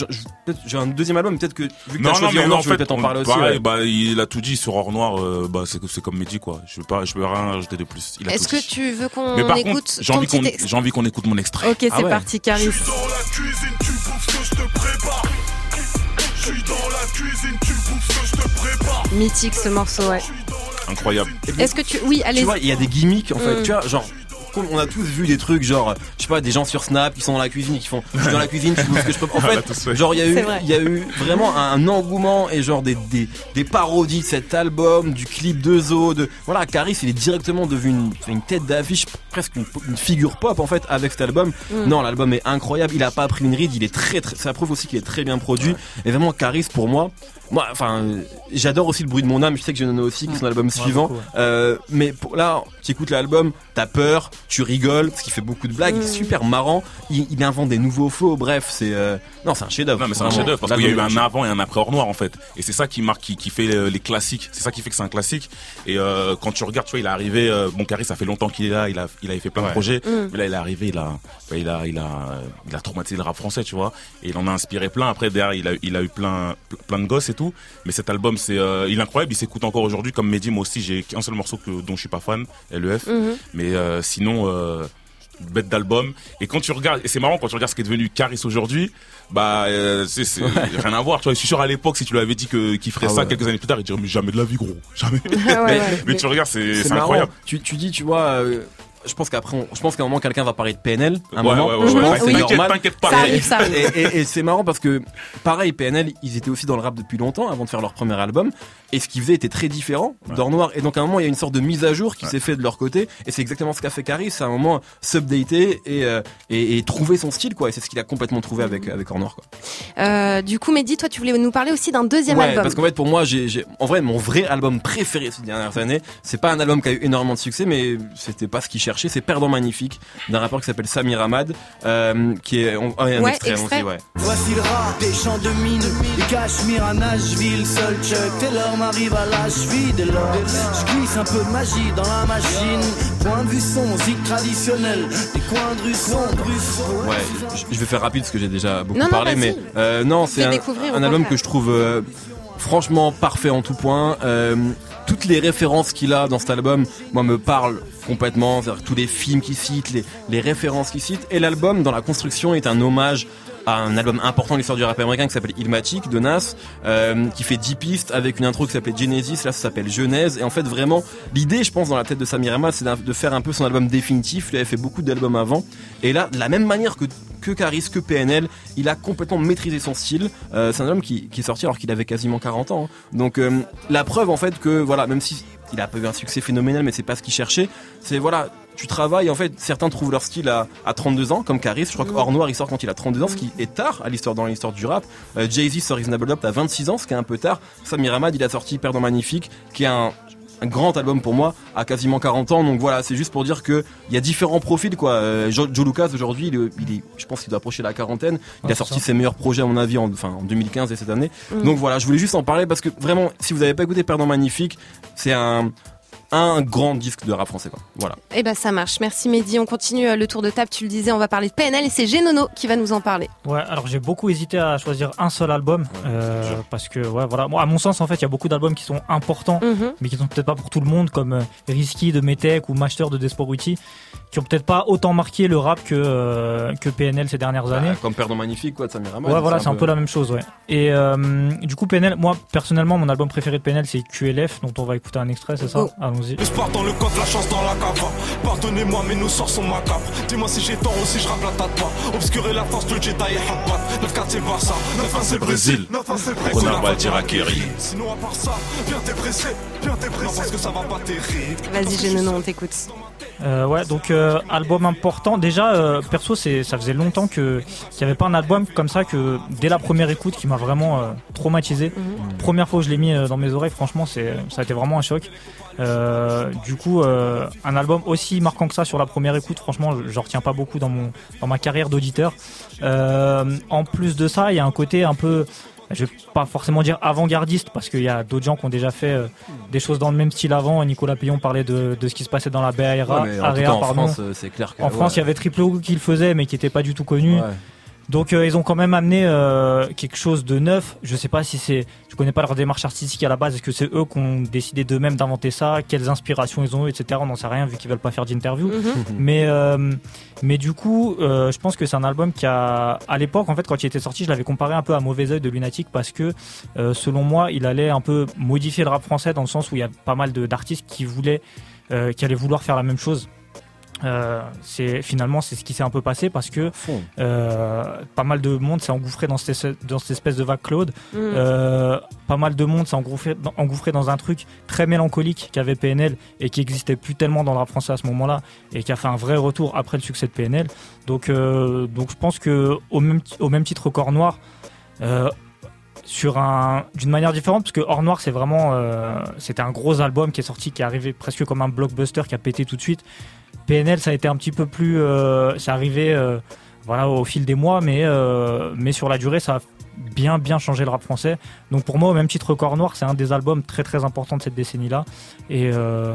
j'ai un deuxième album, peut-être que vu que t'as choisi Or Noir, je vais peut-être en parler aussi. Il a tout dit sur Or Noir. C'est comme Mehdi, quoi. Je veux rien rajouter de plus. Est-ce que tu veux qu'on écoute? J'ai envie qu'on écoute mon extrait. Ok, c'est parti, Caris. Je suis dans la cuisine, tu bouffes ce que je te prépare. Je suis dans la cuisine, tu bouffes ce que je te prépare. Mythique ce morceau, ouais. Incroyable. Est-ce que oui, allez. Tu vois, il y a des gimmicks en fait. Tu vois, genre on a tous vu des trucs genre, je sais pas, des gens sur Snap qui sont dans la cuisine et qui font, je suis dans la cuisine, tu vois ce que je peux. En fait, genre il y a eu vraiment un engouement et genre des parodies de cet album, du clip de Zo, voilà, Caris il est directement devenu une tête d'affiche, presque une figure pop en fait avec cet album. Non, l'album est incroyable, il a pas pris une ride, il est très, ça prouve aussi qu'il est très bien produit. Et vraiment Caris pour moi, enfin, j'adore aussi Le bruit de mon âme. Je sais que Genono aussi, qui est son album suivant. Mais là, tu écoutes l'album, t'as peur, tu rigoles, parce qu'il fait beaucoup de blagues, il est super marrant. Il invente des nouveaux flows. Bref, c'est non, c'est un chef-d'œuvre. Non, mais c'est un chef-d'œuvre parce qu'il y a eu un avant et un après Hors Noir en fait. Et c'est ça qui marque, qui fait les classiques. C'est ça qui fait que c'est un classique. Et quand tu regardes, tu vois, il est arrivé. Bon, Caris, ça fait longtemps qu'il est là. Il avait fait plein de projets. Mais là, il est arrivé. Il a traumatisé le rap français, tu vois. Et il en a inspiré plein. Après, derrière, il a eu plein de gosses et tout. Mais cet album, il est incroyable. Il s'écoute encore aujourd'hui. Comme Mehdi, moi aussi, j'ai qu'un seul morceau dont je suis pas fan, LEF. Mais sinon, bête d'album. Et quand tu regardes, et c'est marrant quand tu regardes ce qui est devenu Caris aujourd'hui, c'est rien à voir. Tu vois, je suis sûr à l'époque, si tu lui avais dit qu'il ferait ça quelques années plus tard, il dirait mais jamais de la vie, gros, jamais. Mais tu regardes, c'est incroyable. Tu dis, tu vois. Je pense qu'à un moment quelqu'un va parler de PNL. C'est normal. T'inquiète pas. Ça arrive. Et c'est marrant parce que pareil, PNL, ils étaient aussi dans le rap depuis longtemps avant de faire leur premier album. Et ce qu'ils faisaient était très différent d'Hors Noir. Et donc à un moment, il y a une sorte de mise à jour qui s'est fait de leur côté. Et c'est exactement ce qu'a fait Caris. C'est à un moment s'updater et trouver son style, quoi. Et c'est ce qu'il a complètement trouvé avec Hors Noir, quoi. Du coup, Mehdi, toi, tu voulais nous parler aussi d'un deuxième album. Parce qu'en fait, pour moi, en vrai, mon vrai album préféré ces dernières années, c'est pas un album qui a eu énormément de succès, mais c'était pas ce qu'il cherchait. C'est Perdant Magnifique, d'un rappeur qui s'appelle Samir Hamad, qui est un extrait. Voici le rap des champs de mine, des Cachemire à Nashville, seul Chuck Taylor m'arrive à la cheville de l'or. Je glisse un peu de magie dans la machine, point de vue son, zik traditionnel, des coins de rue sombres. Ouais, je vais faire rapide parce que j'ai déjà beaucoup parlé, mais c'est un album que je trouve franchement parfait en tout point. Toutes les références qu'il a dans cet album, moi, me parlent complètement. C'est-à-dire tous les films qu'il cite, les références qu'il cite. Et l'album, dans la construction, est un hommage à un album important de l'histoire du rap américain qui s'appelle Illmatic de Nas, qui fait 10 pistes avec une intro qui s'appelle Genesis. Là, ça s'appelle Genèse. Et en fait, vraiment, l'idée, je pense, dans la tête de Samir Hamad, c'est de faire un peu son album définitif. Il avait fait beaucoup d'albums avant. Et là, de la même manière que Caris, que PNL, il a complètement maîtrisé son style. C'est un album qui est sorti alors qu'il avait quasiment 40 ans. Donc, la preuve, en fait, que, voilà, même si il a pas eu un succès phénoménal, mais c'est pas ce qu'il cherchait. C'est, voilà, tu travailles, en fait, certains trouvent leur style à 32 ans, comme Caris. Je crois que Hors Noir, il sort quand il a 32 ans, ce qui est tard dans l'histoire du rap. Jay-Z sort Reasonable Doubt à 26 ans, ce qui est un peu tard. Samir Hamad, il a sorti Perdant Magnifique, qui est un grand album pour moi, à quasiment 40 ans. Donc voilà, c'est juste pour dire que il y a différents profils, quoi. Joe Lucas, aujourd'hui, je pense qu'il doit approcher la quarantaine. Il a sorti ses meilleurs projets, à mon avis, en 2015 et cette année. Donc voilà, je voulais juste en parler parce que vraiment, si vous n'avez pas écouté Perdant Magnifique, c'est un grand disque de rap français, quoi. Voilà. Eh ben ça marche. Merci Mehdi. On continue le tour de table. Tu le disais, on va parler de PNL et c'est Genono qui va nous en parler. Ouais, alors j'ai beaucoup hésité à choisir un seul album parce que voilà. Moi, à mon sens, en fait, il y a beaucoup d'albums qui sont importants, mais qui sont peut-être pas pour tout le monde, comme Risky de Metek ou Master de Desporuti, qui ont peut-être pas autant marqué le rap que PNL ces dernières années. Comme Perdant Magnifique, quoi, de Samir Hamad. Ouais, voilà, c'est un peu la même chose, ouais. Et du coup, PNL, moi personnellement, mon album préféré de PNL, c'est QLF, dont on va écouter un extrait, c'est ça ? Allons-y. L'espoir dans le coffre, la chance dans la cave. Pardonnez-moi, mais nos sorts sont macabres. Dis-moi si j'ai tort ou si je rappe la tête pas. Obscurer la force de Jedi et Habbat. 9-4 c'est Barça, 9-1 c'est Brésil. Renard va le dire à Kerry. Sinon, à part ça, viens t'es pressé. Non, parce que ça va pas terrible. Vas-y, Genono, on t'écoute. Ouais, donc album important. Déjà, perso, ça faisait longtemps qu'il n'y avait pas un album comme ça que dès la première écoute qui m'a vraiment traumatisé. Première fois que je l'ai mis dans mes oreilles, franchement, ça a été vraiment un choc. Du coup, un album aussi marquant que ça sur la première écoute, franchement, je retiens pas beaucoup dans ma carrière d'auditeur. En plus de ça, il y a un côté un peu, je vais pas forcément dire avant-gardiste parce qu'il y a d'autres gens qui ont déjà fait des choses dans le même style avant. Nicolas Payon parlait de ce qui se passait dans la Bay Area. En France, c'est clair que, en France, il y avait Triple O qui le faisait, mais qui était pas du tout connu. Ouais. Donc ils ont quand même amené quelque chose de neuf. Je sais pas si je connais pas leur démarche artistique à la base. Est-ce que c'est eux qui ont décidé d'eux-mêmes d'inventer ça? Quelles inspirations ils ont eu, etc. On n'en sait rien vu qu'ils veulent pas faire d'interview. Mais du coup, je pense que c'est un album qui a, à l'époque, en fait, quand il était sorti, je l'avais comparé un peu à Mauvais Oeil de Lunatic parce que, selon moi, il allait un peu modifier le rap français dans le sens où il y a pas mal d'artistes qui allaient vouloir faire la même chose. c'est ce qui s'est un peu passé parce que pas mal de monde s'est engouffré dans cette espèce de vague Claude. Pas mal de monde s'est engouffré dans un truc très mélancolique qu'avait PNL et qui existait plus tellement dans le rap français à ce moment-là et qui a fait un vrai retour après le succès de PNL. Donc je pense que au même titre qu'Or Noir, d'une manière différente, parce que Or Noir c'était un gros album qui est sorti, qui est arrivé presque comme un blockbuster, qui a pété tout de suite. PNL, ça a été un petit peu plus, c'est arrivé au fil des mois, mais sur la durée, ça a bien changé le rap français. Donc pour moi, au même titre qu'Or Noir, c'est un des albums très très importants de cette décennie-là. Et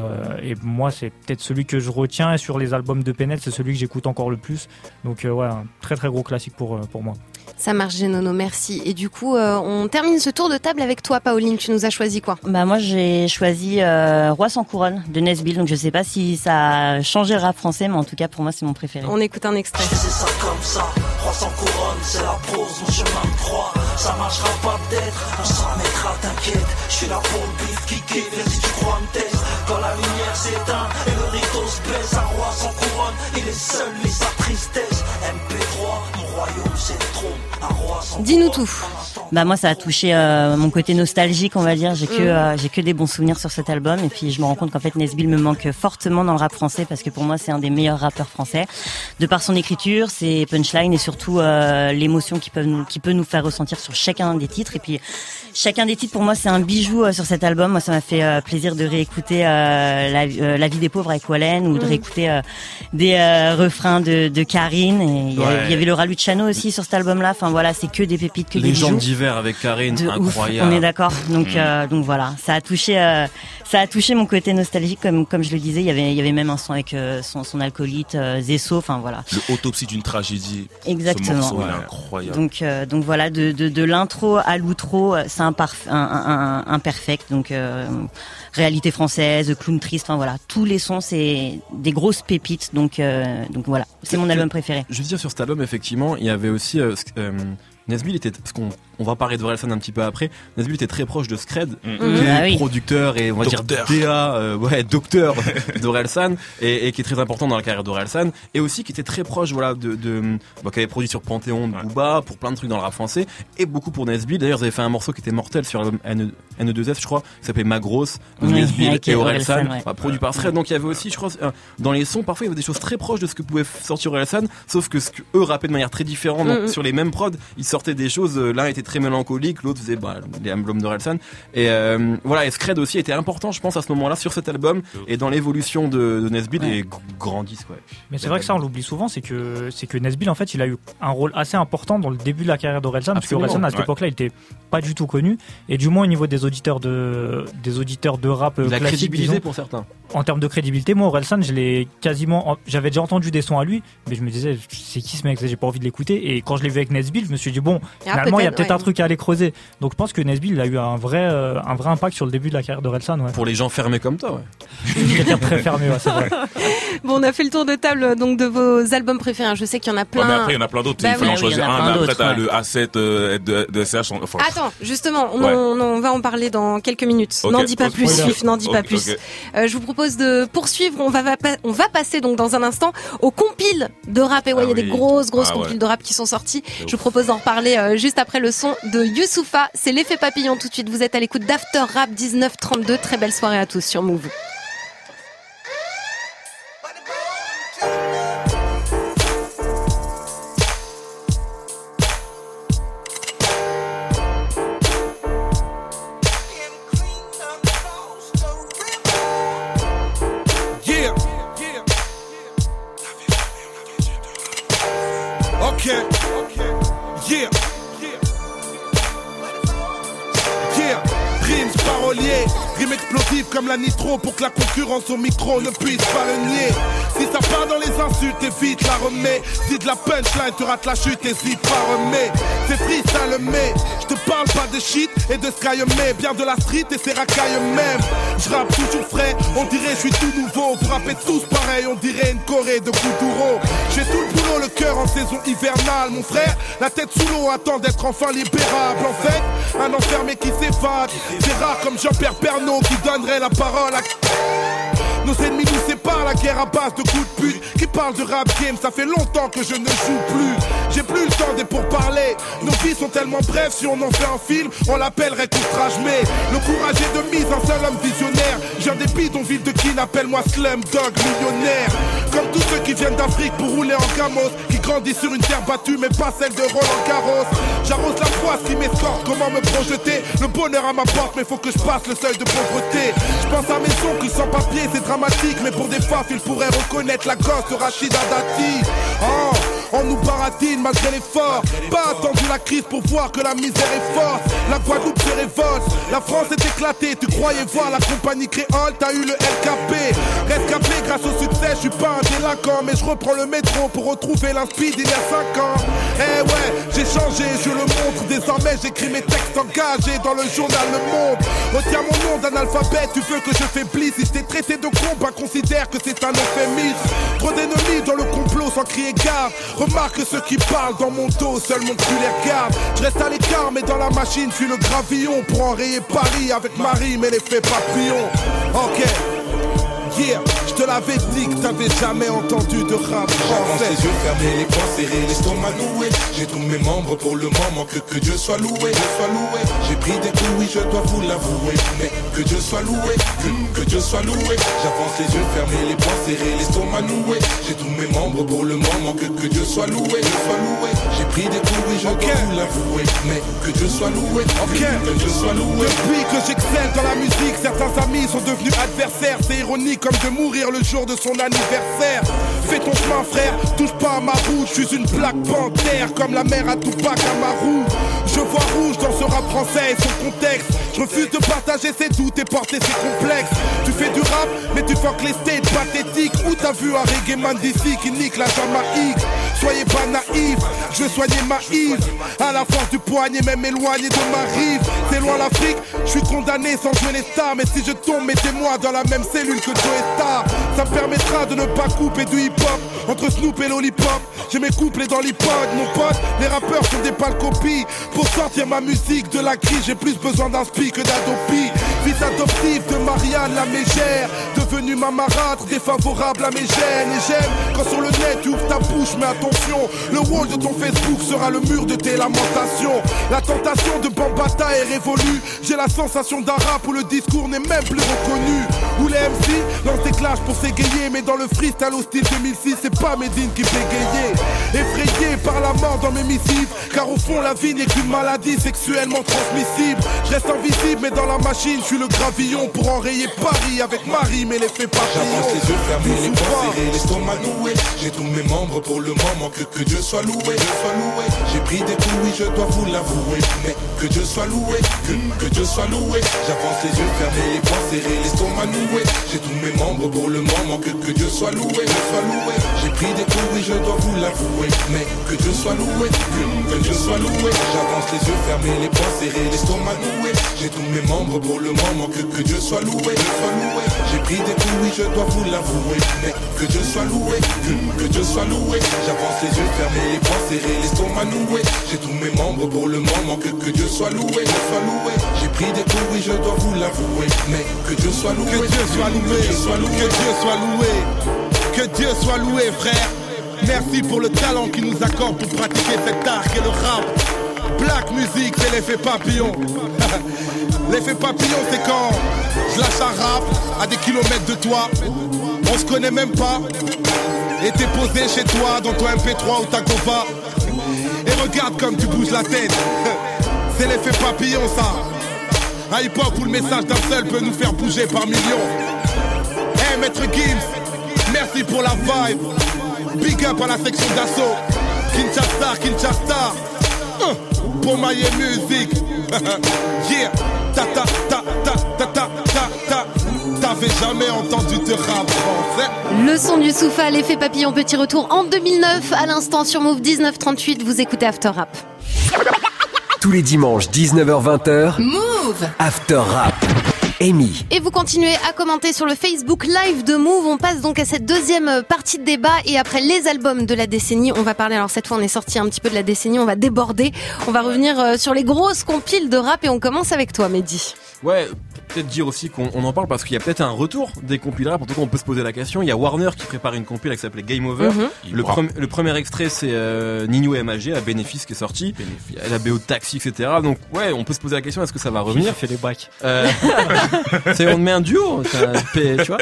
moi, c'est peut-être celui que je retiens. Et sur les albums de PNL, c'est celui que j'écoute encore le plus. Donc un très très gros classique pour moi. Ça marche, Genono, merci. Et du coup, on termine ce tour de table avec toi, Pauline. Tu nous as choisi quoi ? Moi, j'ai choisi Roi sans couronne de Nesbill. Donc je sais pas si ça a changé le rap français, mais en tout cas pour moi, c'est mon préféré. On écoute un extrait. Je faisais ça comme ça, Roi sans couronne, c'est la pause, mon chemin de croix. Ça marchera pas peut-être, on s'en mettra, t'inquiète. Je suis là pour le bif qui kiffe, viens si tu crois me teste. Quand la lumière s'éteint et le rideau se baisse, un roi sans couronne, il est seul et sa tristesse. MP3, mon royaume c'est le trône, un roi sans couronne. Dis-nous tout. Moi, ça a touché mon côté nostalgique, on va dire. J'ai que des bons souvenirs sur cet album. Et puis je me rends compte qu'en fait Nesbill me manque fortement dans le rap français, parce que pour moi c'est un des meilleurs rappeurs français, de par son écriture, ses punchlines et surtout l'émotion qu'il peut nous faire ressentir sur chacun des titres. Et puis chacun des titres pour moi c'est un bijou sur cet album. Moi ça m'a fait plaisir de réécouter la vie des pauvres avec Wallen, ou de réécouter des refrains de Karine. Et il y avait le Rat Luciano aussi sur cet album-là. Enfin voilà, c'est que des pépites, que des bijoux. Légende d'hiver avec Karine, incroyable. On est d'accord. Donc voilà, ça a touché mon côté nostalgique, comme je le disais. Il y avait même un son avec son acolyte Zesso. Enfin voilà. Le Autopsie d'une tragédie. Exactement. Ce morceau est incroyable. Donc voilà, de l'intro à l'outro, c'est imperfect. Donc réalité française, clown triste. Enfin voilà, tous les sons c'est des grosses pépites. Donc voilà, c'est mon album préféré. Je veux dire, sur cet album, effectivement, il y avait aussi Nesbill était, parce qu'on va parler de Orelsan un petit peu après, Nesbill était très proche de Scred, qui est producteur et on va dire DA, docteur d'Orelsan, et qui est très important dans la carrière d'Orelsan, et aussi qui était très proche, qui avait produit sur Panthéon de Booba, pour plein de trucs dans le rap français, et beaucoup pour Nesbill. D'ailleurs, ils avaient fait un morceau qui était mortel sur l'album NE2F, je crois, qui s'appelait Magros, Nesbill et Orelsan, produit par Scred. Donc il y avait aussi, je crois, dans les sons, parfois il y avait des choses très proches de ce que pouvait sortir Orelsan, sauf que ce qu'eux rappaient de manière très différente, donc sur les mêmes prods, ils sortaient des choses, l'un était très mélancolique, l'autre faisait les albums d'Orelsan, et et Scred aussi était important, je pense, à ce moment-là sur cet album et dans l'évolution de Nesbill, et grandissent quoi. Mais c'est vrai que ça on l'oublie souvent, c'est que Nesbill en fait il a eu un rôle assez important dans le début de la carrière d'Orelsan, parce qu'Orelsan à cette époque-là il était pas du tout connu, et du moins au niveau des auditeurs de rap il classique, a crédibilisé disons, pour certains. En termes de crédibilité, moi Orelsan j'avais déjà entendu des sons à lui, mais je me disais c'est qui ce mec, j'ai pas envie de l'écouter, et quand je l'ai vu avec Nesbill je me suis dit bon, finalement il y a peut-être un truc à aller creuser. Donc je pense que Nesbill a eu un vrai impact sur le début de la carrière d'Orelsan. Pour les gens fermés comme toi, quelqu'un très fermé, c'est vrai. Bon, on a fait le tour de table donc de vos albums préférés. Je sais qu'il y en a plein. Mais après il y en a plein d'autres. Il faut en choisir un. Après t'as le A7 de SCH. Attends, justement, on va en parler dans quelques minutes. Okay. N'en dis pas plus, Swift, n'en dis pas plus. Je vous propose de poursuivre. On va passer donc dans un instant aux compiles de rap. Et il y a des grosses compiles de rap qui sont sorties. Je vous propose d'en reparler juste après le son de Youssoupha. C'est l'effet papillon tout de suite. Vous êtes à l'écoute d'After Rap 1932. Très belle soirée à tous sur Move. Rime explosive comme la nitro pour que la concurrence au micro ne puisse pas le nier. Si ça part dans les insultes, évite la remets. Si de la punchline te rate la chute, hésite pas remets. C'est freestyle mais je te parle pas de shit et de sky mais bien de la street et ses racailles même. Je rappe toujours frais, on dirait je suis tout nouveau. Vous rappez tous pareil, on dirait une Corée de Kuduro. J'ai tout le boulot, le cœur en saison hivernale. Mon frère, la tête sous l'eau attend d'être enfin libérable. En fait, un enfermé qui s'évade, c'est rare comme Jean-Pierre Pernaut qui donnerait la parole à... Nos ennemis nous séparent, la guerre à base de coups de pute. Qui parle de rap game, ça fait longtemps que je ne joue plus. J'ai plus le temps des pourparlers. Nos vies sont tellement brèves, si on en fait un film, on l'appellerait Outrage. Mais le courage est de mise, un seul homme visionnaire. J'ai un des bidonvilles de Kin, appelle-moi Slumdog millionnaire. Comme tous ceux qui viennent d'Afrique pour rouler en camos, qui grandissent sur une terre battue mais pas celle de Roland Garros. J'arrose la poisse qui m'escorte, comment me projeter? Le bonheur à ma porte mais faut que je passe le seuil de pauvreté. Je pense à mes oncles sans papier, c'est dramatique. Mais pour des faf ils pourraient reconnaître la gosse de Rachida Dati. Oh, on nous baratine malgré l'effort. Pas attendu la crise pour voir que la misère est forte. La Guadeloupe se révolte, la France est éclatée. Tu croyais voir la compagnie créole, t'as eu le LKP. Rescapé grâce au succès, je suis pas un délinquant. Mais je reprends le métro pour retrouver l'inspi d'il y a 5 ans. Eh ouais, j'ai changé, je le montre. Désormais j'écris mes textes engagés dans le journal Le Monde. Retiens mon nom d'analphabète, tu veux que je faiblisse. Si je t'ai traité de con, bah considère que c'est un euphémisme. Trop d'ennemis dans le complot sans crier gare. Remarque ceux qui parlent dans mon dos, seul mon cul les regarde. Je reste à l'écart mais dans la machine, je suis le gravillon. Pour enrayer Paris avec Marie mais l'effet papillon. Ok. Yeah, je te l'avais dit que t'avais jamais entendu de rap français. J'avance les yeux fermés, les poings serrés, l'estomac noué. J'ai tous mes membres pour le moment, que Dieu soit loué, J'ai pris des coups, oui je dois vous l'avouer. Mais que Dieu soit loué, que Dieu soit loué. J'avance les yeux fermés, les poings serrés, l'estomac noué. J'ai tous mes membres pour le moment, que Dieu soit loué, J'ai pris des coups, oui je dois vous l'avouer. Mais que Dieu soit loué, que Dieu soit loué. Depuis que j'excelle dans la musique, certains amis sont devenus adversaires. C'est ironique comme de mourir le jour de son anniversaire. Fais ton chemin frère, touche pas à ma roue. Je suis une plaque panthère comme la mère à Tupac Amaru. Je vois rouge dans ce rap français et son contexte. Je refuse de partager ses doutes et porter ses complexes. Tu fais du rap mais tu fuck les states pathétiques. Où t'as vu un reggae man d'ici qui nique la Jamaïque? Soyez pas naïfs, je veux soigner ma Yves. À la force du poignet, même éloigné de ma rive. C'est loin l'Afrique, je suis condamné sans jouer les stars. Mais si je tombe, mettez-moi dans la même cellule que Joe Star. Ça me permettra de ne pas couper du hip-hop entre Snoop et Lollipop. J'ai mes couplets dans l'iPod, mon pote. Les rappeurs sont des pâles copies. Pour sortir ma musique de la crise, j'ai plus besoin d'un spi que d'Adopi. Fils adoptif de Marianne la mégère, devenue ma marâtre, défavorable à mes gènes. Et j'aime quand sur le net tu ouvres ta bouche, mais attention, le wall de ton Facebook sera le mur de tes lamentations. La tentation de Bambata est révolue. J'ai la sensation d'un rap où le discours n'est même plus reconnu. Où les MC lancent des clashs pour s'égayer, mais dans le freestyle au style 2006, c'est pas Medine qui bégayait. Effrayé par la mort dans mes missives, car au fond la vie n'est qu'une maladie sexuellement transmissible. Je reste invisible mais dans la machine, je suis le gravillon pour enrayer Paris avec Marie, mais l'effet papillon. J'avance les yeux fermés, les poings serrés, l'estomac noué. J'ai tous mes membres pour le moment, que Dieu soit loué, J'ai pris des coups, oui je dois vous l'avouer. Mais que Dieu soit loué, que Dieu soit loué. J'avance les yeux fermés, les poings serrés, l'estomac noué. J'ai tous mes membres pour le moment, que Dieu soit loué, J'ai pris des coups, oui je dois vous l'avouer. Mais que Dieu soit loué, que Dieu soit loué. J'avance les yeux fermés, les poings serrés, l'estomac noué. J'ai tous mes membres pour le moment, que Dieu soit loué, J'ai pris des coups, oui je dois vous l'avouer. Mais que Dieu soit loué, que Dieu soit loué. J'avance les yeux fermés, les poings serrés, l'estomac noué. J'ai tous mes membres pour le moment, que Dieu soit loué, J'ai pris des coups, oui je dois vous l'avouer. Mais que Dieu soit loué, que Dieu soit loué, que Dieu soit loué, que Dieu soit loué, frère. Merci pour le talent qu'il nous accorde pour pratiquer cet art qu'est le rap. Black music, c'est l'effet papillon. L'effet papillon, c'est quand je lâche un rap à des kilomètres de toi. On se connaît même pas. Et t'es posé chez toi dans ton MP3 ou ta Gova. Et regarde comme tu bouges la tête. C'est l'effet papillon, ça. Un hip-hop où le message d'un seul peut nous faire bouger par millions. Hey Maître Gims, merci pour la vibe. Big up à la section d'assaut. Kinshasa, pour Maïe Music. Yeah, t'avais jamais entendu de rap français. Le son du Soufa, l'effet papillon, petit retour en 2009. À l'instant sur Move 1938, vous écoutez After Rap. Tous les dimanches 19h-20h, Move After Rap. Amy. Et vous continuez à commenter sur le Facebook Live de Move. On passe donc à cette deuxième partie de débat. Et après les albums de la décennie, on va parler, alors cette fois on est sorti un petit peu de la décennie, on va déborder. On va revenir sur les grosses compiles de rap et on commence avec toi, Mehdi. Ouais, peut-être dire aussi qu'on en parle parce qu'il y a peut-être un retour des compiles rap. En tout cas, on peut se poser la question. Il y a Warner qui prépare une compile qui s'appelait Game Over. Le premier extrait, c'est Nino et MAG, à Bénéfice, qui est sorti. Il y a la BO de Taxi, etc. Donc, ouais, on peut se poser la question, est-ce que ça va revenir? Fait les bacs. On met un duo, tu vois.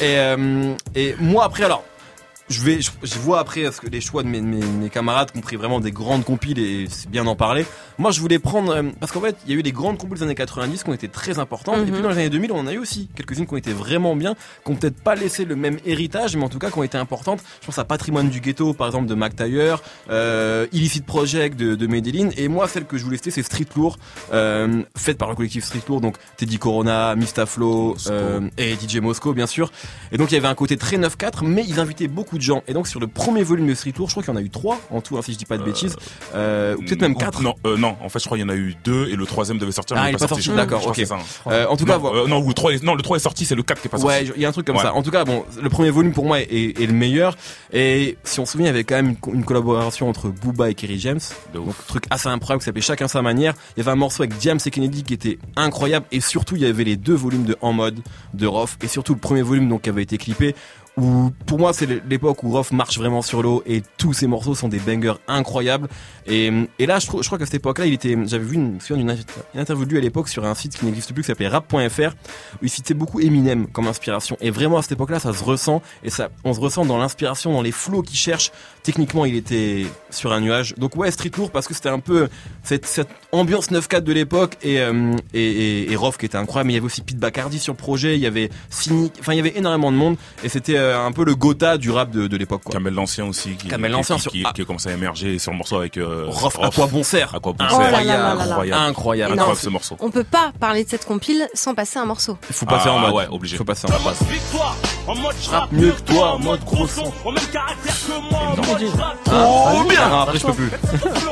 Et moi, après, alors, je vois après ce que les choix de mes camarades qui ont pris vraiment des grandes compiles et c'est bien d'en parler. Moi, je voulais prendre parce qu'en fait, il y a eu des grandes compiles des années 90 qui ont été très importantes et puis dans les années 2000, on en a eu aussi quelques-unes qui ont été vraiment bien, qui ont peut-être pas laissé le même héritage, mais en tout cas qui ont été importantes. Je pense à Patrimoine du Ghetto, par exemple, de Mac Taylor, Illicit Project de Medellin, et moi, celle que je voulais citer, c'est Street Lourd, faite par le collectif Street Lourd, donc Teddy Corona, Mistaflo et DJ Mosco, bien sûr. Et donc il y avait un côté très 9-4, mais ils invitaient beaucoup de gens. Et donc sur le premier volume de Street Lourd, je crois qu'il y en a eu 3 en tout, si je dis pas de bêtises, ou peut-être même 4. Non, en fait je crois qu'il y en a eu 2 et le 3e devait sortir. Ah, il est pas sorti. D'accord, ok. En tout cas, le 3 est sorti, c'est le 4 qui est pas sorti. Ouais, il y a un truc comme ça. En tout cas, bon, le premier volume pour moi est le meilleur. Et si on se souvient, il y avait quand même une collaboration entre Booba et Kerry James. Donc un truc assez incroyable qui s'appelait Chacun sa manière. Il y avait un morceau avec Diams et Kennedy qui était incroyable. Et surtout, il y avait les 2 volumes de En Mode de Rof. Et surtout le premier volume donc qui avait été clippé. Où pour moi c'est l'époque où Rof marche vraiment sur l'eau et tous ces morceaux sont des bangers incroyables et là je crois qu'à cette époque là j'avais vu une interview de lui à l'époque sur un site qui n'existe plus qui s'appelait rap.fr où il citait beaucoup Eminem comme inspiration et vraiment à cette époque là ça se ressent et ça on se ressent dans l'inspiration, dans les flows qu'il cherche. Techniquement il était sur un nuage, donc ouais, Street Lourd parce que c'était un peu cette ambiance 9-4 de l'époque et Rof qui était incroyable, mais il y avait aussi Pete Bacardi sur le projet, il y avait Cynic, enfin il y avait énormément de monde et c'était un peu le Gotha du rap de l'époque, quoi. Kamel l'Ancien aussi qui a commencé à émerger sur le morceau avec Rof, À quoi bon sert, incroyable ce morceau. On peut pas parler de cette compile sans passer un morceeur. Il faut passer en mode, ouais, obligé. Faut passer en mode. Victoire, en mode rap mieux que toi, en mode gros son, au même caractère que moi, en mode rap trop bien. Après je peux plus.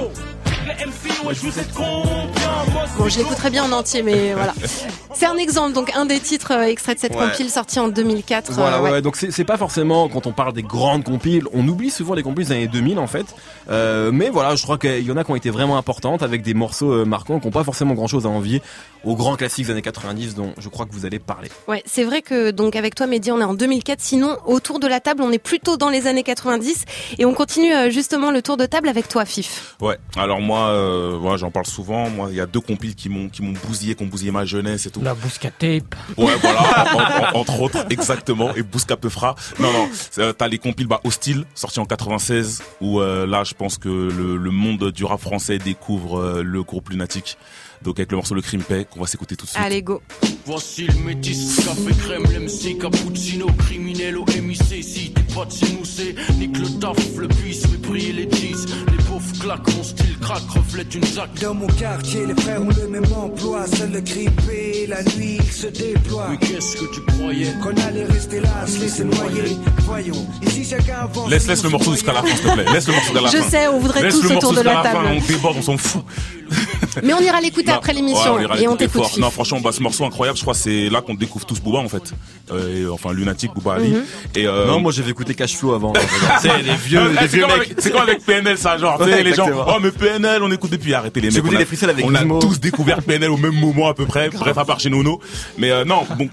Bon, je l'écouterai bien en entier, mais voilà. C'est un exemple, donc un des titres extraits de cette compile sorti en 2004. Voilà, ouais. Donc c'est pas forcément, quand on parle des grandes compiles, on oublie souvent les compiles des années 2000 en fait. Mais voilà, je crois qu'il y en a qui ont été vraiment importantes avec des morceaux marquants qui n'ont pas forcément grand chose à envier aux grands classiques des années 90 dont je crois que vous allez parler. Ouais, c'est vrai que donc avec toi Mehdi, on est en 2004, sinon autour de la table, on est plutôt dans les années 90 et on continue justement le tour de table avec toi Fif. Ouais, alors moi j'en parle souvent. Moi, il y a 2 compiles qui m'ont bousillé, qui ont bousillé ma jeunesse et tout. La Bousca Tape. Ouais, voilà, entre autres, exactement. Et Bousca Peufra. Non, t'as les compiles Hostile, sorti en 96, où là, je pense que le monde du rap français découvre le groupe Lunatique. Donc avec le morceau Le Crime Paix qu'on va s'écouter tout de suite. Allez, go. Voici le métis, café crème, l'MC, cappuccino, criminel au MIC. Si t'es pas de chez nous, c'est nique le taf, le puisse, mais briller les jeans. Les pauvres claquent, mon style craque, reflète une zac. Dans mon quartier, les frères ont le même emploi. Seul le grippé, la nuit, il se déploie. Mais qu'est-ce que tu croyais? Qu'on allait rester là, se laisser noyer. Voyons, ici chacun avance. Laisse le morceau jusqu'à la fin, s'il te plaît. Laisse le morceau jusqu'à la fin. Je sais, on voudrait tous autour de la table. On déborde, on s'en fout. Mais on ira l'écouter après l'émission et on t'écoute. Non, franchement, ce morceau incroyable, je crois que c'est là qu'on découvre tous Booba en fait. Enfin, Lunatique, Booba Ali. Et non, moi j'avais écouté Cash Flow avant. C'est les vieux mecs. C'est comme avec PNL ça, genre, tu sais, les gens, oh mais PNL, on écoute depuis, arrêtez les mecs. J'ai écouté les freestyles avec on a tous découvert PNL au même moment à peu près, bref à part chez Nono. Mais non, bon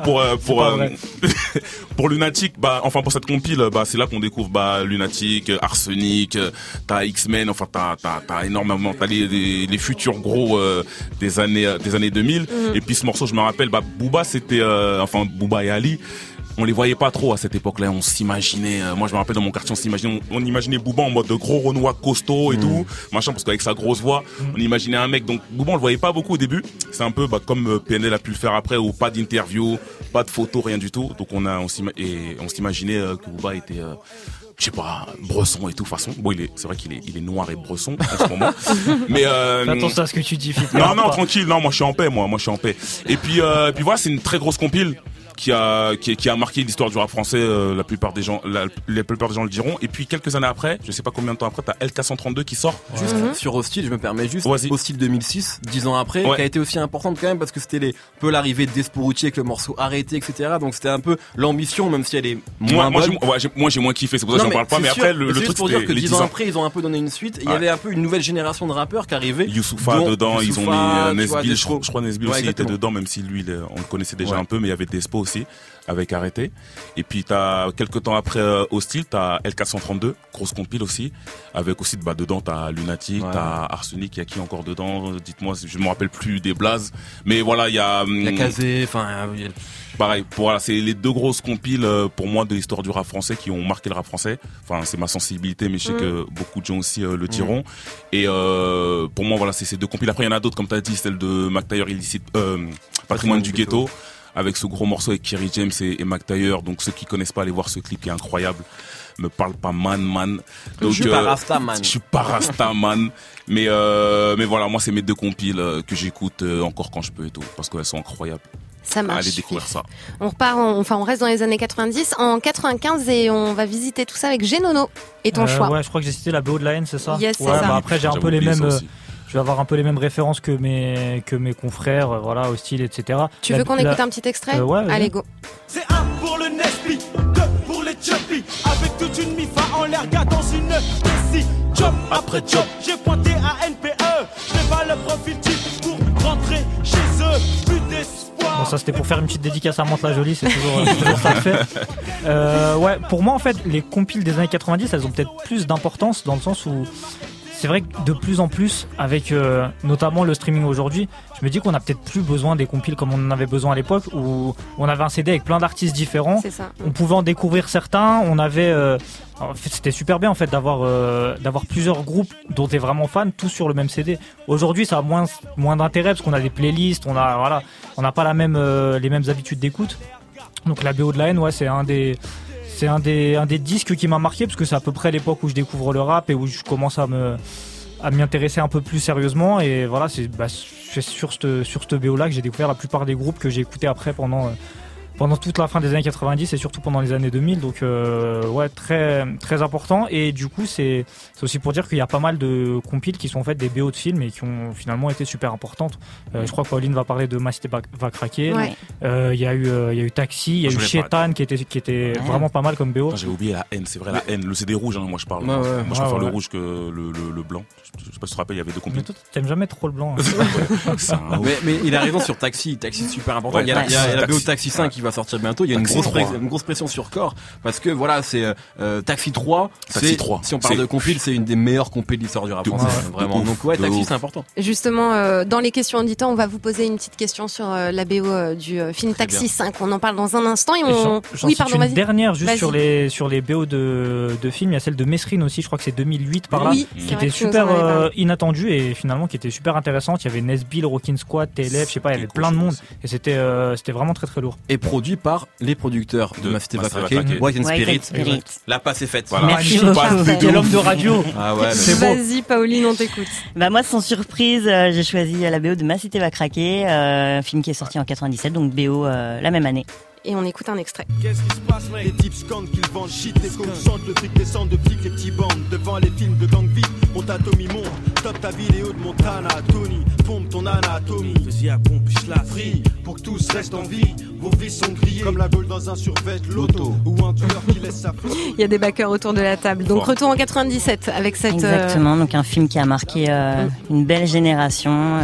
pour Lunatique, enfin pour cette compile, c'est là qu'on découvre Lunatique, Arsenic, t'as X-Men, enfin t'as énormément, t'as les futurs gros des années 2000. Et puis ce morceau, je me rappelle, Booba c'était Booba et Ali, on les voyait pas trop à cette époque-là. On s'imaginait, moi je me rappelle dans mon quartier, on imaginait Booba en mode de gros Renoir costaud et tout, machin, parce qu'avec sa grosse voix, on imaginait un mec. Donc Booba on le voyait pas beaucoup au début. C'est un peu comme PNL a pu le faire après, où pas d'interview, pas de photos, rien du tout. Donc on s'imaginait que Booba était je sais pas, bresson et tout façon. Bon, c'est vrai qu'il est noir et bresson en ce moment. Mais attention à ce que tu dis, Philippe. Non, tranquille. Non, moi je suis en paix. Et puis voilà, c'est une très grosse compile. qui a marqué l'histoire du rap français. La plupart des gens le diront. Et puis quelques années après, je sais pas combien de temps après, t'as LK132 qui sort. Juste sur Hostile, je me permets juste. Hostile 2006, 10 ans après, qui a été aussi importante quand même parce que c'était un peu l'arrivée d'Esporucci avec le morceau Arrêté, etc. Donc c'était un peu l'ambition, même si elle est moins bonne. Moi j'ai moins kiffé, c'est pour ça que j'en parle pas. Mais après le truc, pour dire que 10 ans après, ils ont un peu donné une suite. Il y avait un peu une nouvelle génération de rappeurs qui arrivait. Youssoufa dedans, ils ont mis Nesbill, je crois Nesbill aussi était dedans, même si lui on le connaissait déjà un peu, mais il y avait Despo aussi avec Arrêté. Et puis t'as quelques temps après Hostile, t'as LK132, grosse compile aussi, avec aussi dedans t'as Lunatic, t'as Arsenic, il y a qui encore dedans, dites-moi, je me rappelle plus des blazes, mais voilà, il y a Kazé, enfin pareil, voilà, c'est les deux grosses compiles pour moi de l'histoire du rap français qui ont marqué le rap français. Enfin, c'est ma sensibilité, mais je sais que beaucoup de gens aussi le diront. Et pour moi, voilà, c'est ces deux compiles. Après, il y en a d'autres, comme t'as dit, celle de Mac Taylor, Illicite, Patrimoine du Ghetto, avec ce gros morceau avec Kerry James et Mac Taylor. Donc ceux qui connaissent pas, allez voir ce clip qui est incroyable. Me parle pas man. Donc, je suis pas Rasta man. Je suis pas Rasta man. Mais voilà, moi c'est mes deux compiles que j'écoute encore quand je peux et tout, parce qu'elles sont incroyables. Ça marche. Allez découvrir ça. On repart, on reste dans les années 90, en 95 et on va visiter tout ça avec Genono. Et ton choix? Ouais, je crois que j'ai cité la BO de la haine, c'est ça? Yes, c'est ça. Bah après j'ai un peu les mêmes. Je vais avoir un peu les mêmes références que mes confrères, voilà, Hostile, etc. Tu veux qu'on écoute un petit extrait? Ouais. Allez, go. C'est un pour le Nesby, deux pour les Chubby, avec toute une mifa en l'air dans une déci. Job après job, j'ai pointé à NPE, je pas le profil type pour rentrer chez eux, plus d'espoir. Bon, ça c'était pour faire une petite dédicace à Mante la Jolie, c'est toujours ça que fait. Ouais, pour moi en fait, les compiles des années 90, elles ont peut-être plus d'importance dans le sens où c'est vrai que de plus en plus, avec notamment le streaming aujourd'hui, je me dis qu'on a peut-être plus besoin des compiles comme on en avait besoin à l'époque, où on avait un CD avec plein d'artistes différents. C'est ça. On pouvait en découvrir certains. On avait, c'était super bien en fait d'avoir plusieurs groupes dont t'es vraiment fan, tous sur le même CD. Aujourd'hui, ça a moins d'intérêt parce qu'on a des playlists, on n'a pas les mêmes habitudes d'écoute. Donc la BO de la haine, ouais, c'est un des disques qui m'a marqué parce que c'est à peu près l'époque où je découvre le rap et où je commence à m'y intéresser un peu plus sérieusement. Et voilà, c'est sur cette BO là que j'ai découvert la plupart des groupes que j'ai écoutés après pendant toute la fin des années 90 et surtout pendant les années 2000. Donc ouais, très très important. Et du coup c'est aussi pour dire qu'il y a pas mal de compiles qui sont faites des BO de films et qui ont finalement été super importantes. Je crois que Pauline va parler de Ma Cité va craquer. Il y a eu Taxi, il y a eu Chétan qui était vraiment pas mal comme BO. J'ai oublié la haine, c'est vrai, la haine, le CD rouge, moi je parle. Moi je préfère le rouge que le blanc. Je sais pas si tu te rappelles, il y avait deux compiles. Mais toi t'aimes jamais trop le blanc. Mais il a raison sur Taxi c'est super important. Il y a la BO de Taxi 5 qui va sortir bientôt. Il y a une grosse pression sur corps parce que voilà, c'est Taxi 3. Si on parle de compile, c'est une des meilleures compiles de l'histoire du rap français, vraiment. Donc ouais, Taxi c'est important. Justement, dans les questions auditeurs, on va vous poser une petite question sur la BO du film Taxi 5. On en parle dans un instant. Oui, pardon, vas-y. Une dernière juste sur les BO de films. Il y a celle de Mesrine aussi. Je crois que c'est 2008 par là, qui était super inattendue et finalement qui était super intéressante. Il y avait Nesbill, Rockin' Squad, TLF, je sais pas, il y avait plein de monde et c'était vraiment très très lourd. Et produit par les producteurs de Ma Cité va craquer, White and Spirit. La passe est faite. Voilà. Merci beaucoup. Quel homme de radio. C'est bon. Vas-y, Pauline, on t'écoute. Bah moi, sans surprise, j'ai choisi la BO de Ma Cité va craquer, un film qui est sorti en 97, donc BO la même année. Et on écoute un extrait. Qu'est-ce qui se passe, mec? Les types scandent qu'ils vendent shit, les cons chantent, le fric descend de flics, les petits bandes. Devant les films de gang vite, on t'atomie monte. Top ta vidéo de Montana, Tony, pompe ton anatomie. Vas-y à pompe, je la free, pour que tous restent en vie. Vos vies sont grillées, comme la Gaule dans un survêt, l'auto, ou un tueur qui laisse sa photo. Il y a des backers autour de la table. Donc retour en 97 avec cette... Exactement, donc un film qui a marqué une belle génération.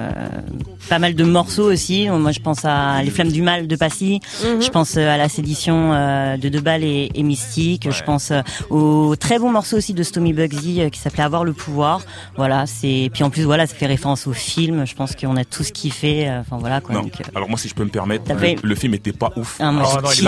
Pas mal de morceaux aussi. Moi je pense à Les Flammes du Mal de Passy. Je pense à la sédition de Deballe et Mystique. Je pense au très bon morceau aussi de Stomy Bugsy qui s'appelait Avoir le pouvoir. Voilà, puis en plus voilà, ça fait référence au film. Je pense qu'on a tous kiffé. Enfin voilà quoi. Donc, alors moi si je peux me permettre, le film était pas ouf. La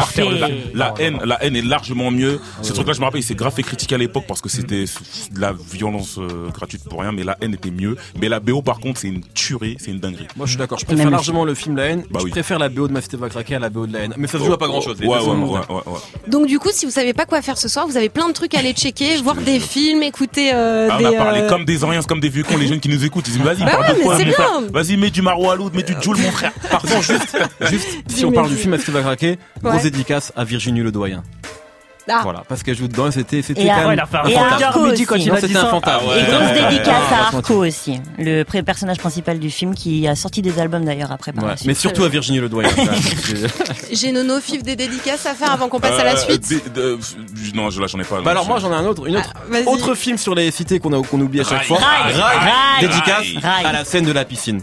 haine est largement mieux. Ce truc-là, je me rappelle, il s'est grave fait critiquer à l'époque parce que c'était de la violence gratuite pour rien. Mais la haine était mieux. Mais la BO par contre, c'est une tuerie, c'est une dinguerie. Moi je suis d'accord. Je préfère largement le film La Haine. Je préfère la BO de Ma Cité va craquer à la BO de La Haine. Mais ça se joue à pas grand chose. Donc du coup, si vous savez pas quoi faire ce soir, vous avez plein de trucs à aller checker, voir des films, écouter on a parlé comme des anciens, comme des vieux cons, les jeunes qui nous écoutent, ils disent vas-y, parle de quoi, c'est mon bien. frère. Vas-y, mets du Maro Aloud, mets du Jul, mon frère. Par contre, juste, si on parle du film, est-ce que tu vas craquer? Grosse Ouais. dédicace à Virginie Ledoyen. Ah. Voilà, parce qu'elle joue dedans, c'était Et quand à- même Ouais, il a fait un Et à fantasme. Arco Midi quand aussi. il a c'était dit un ça. fantasme. Ah ouais. Et grosse dédicace on va à se Arco mentir. aussi, le personnage principal du film qui a sorti des albums d'ailleurs après par Ouais, la suite. mais surtout à Virginie Ledoyen. quand même. J'ai Nono Fif des dédicaces à faire avant qu'on passe à la suite. Non, j'en ai pas. Bah alors moi j'en ai un autre, vas-y. autre film sur les cités qu'on oublie à chaque fois. Rail. Dédicace Rail. à la scène de la piscine.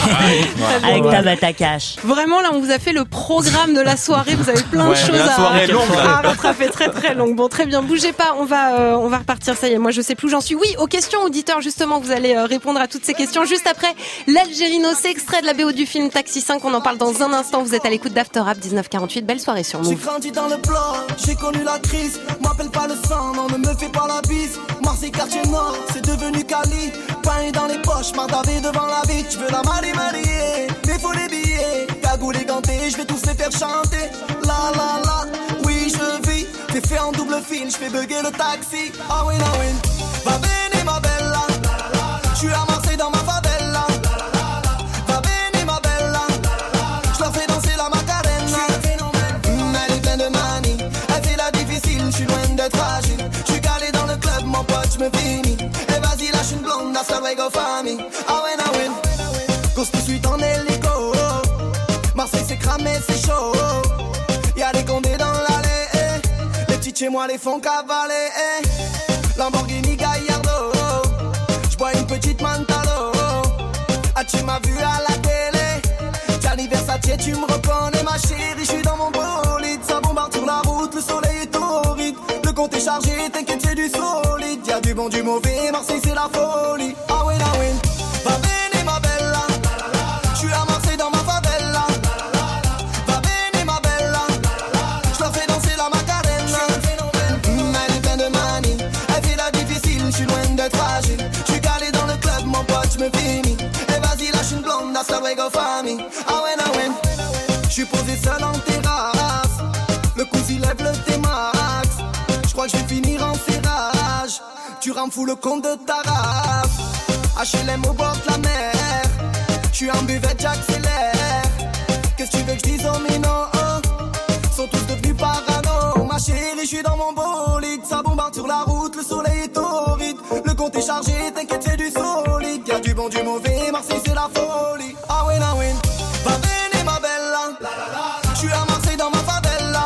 Avec Tabata Cash. Vraiment, là, on vous a fait le programme de la soirée. Vous avez plein de Ouais, choses la soirée est longue, là. à rattraper, très très longue. Bon, très bien, bougez pas. On va repartir. Ça y est, moi, je sais plus où j'en suis. Oui, aux questions auditeurs, justement, vous allez répondre à toutes ces questions juste après l'Algérino. C'est extrait de la BO du film Taxi 5. On en parle dans un instant. Vous êtes à l'écoute d'After Rap 1948. Belle soirée sur J'ai Move. grandi dans le bloc, j'ai connu la crise. M'appelle pas le sang, non, ne me fais pas la bise. Marseille, quartier nord, c'est devenu Cali. Pain dans les poches, mardavé devant la vie. Tu veux la marier, mais faut les billets. Cagoule et ganté, je vais tous les faire chanter. La la la, oui je vis. T'es fait en double fil, je fais bugger le taxi. Ah oui, ah oui. Va bene ma bella. Je suis à Marseille dans ma favela. Va bene ma bella. Je leur fais danser la macarena. Elle est pleine de manie, elle fait la difficile, je suis loin d'être fragile. Je suis calé dans le club, mon pote, je me finis. Et vas-y, lâche une blonde, hasta luego famille. Ah ouais, ah ouais. Cause tout de suite en hélico. Marseille c'est cramé, c'est chaud. Y'a des condés dans l'allée. Les petits chez moi les font cavaler. Lamborghini Gallardo. J'bois une petite Mantalo. Ah tu m'as vu à la télé. Gianni Versace, tu me reconnais ma chérie. Je suis dans mon bolide, ça bombarde sur la route. Le soleil est torride, le compte est chargé. T'inquiète c'est du solide. Y'a du bon, du mauvais, Marseille c'est la folie. Ah oui, ah oui. Va bene ma bella. Je suis à Marseille dans ma favela. Va bene ma bella. Je leur fais danser la macarena. Elle est pleine de manie, elle fait la difficile. Je suis loin d'être fragile. Je suis calé dans le club, mon pote, je me finis. Et vas-y, lâche une blonde, hasta luego famille. Ah ouais, ah ouais. Je suis posé seul en terrasse. Le cousin lève le T-Max. Je crois que je vais finir en serrage. Tu rends fou le compte de ta race. HLM au bord de la mer. Je suis en buvette, j'accélère. Qu'est-ce que tu veux que je dise aux minots? Sont tous devenus parano. Ma chérie, je suis dans mon bolide. Ça bombarde sur la route, le soleil est torride. Le compte est chargé, t'inquiète c'est du solide. Y'a du bon, du mauvais, Marseille c'est la folie. Ah oui, ah oui. Va bene ma bella. Je suis à Marseille dans ma favela.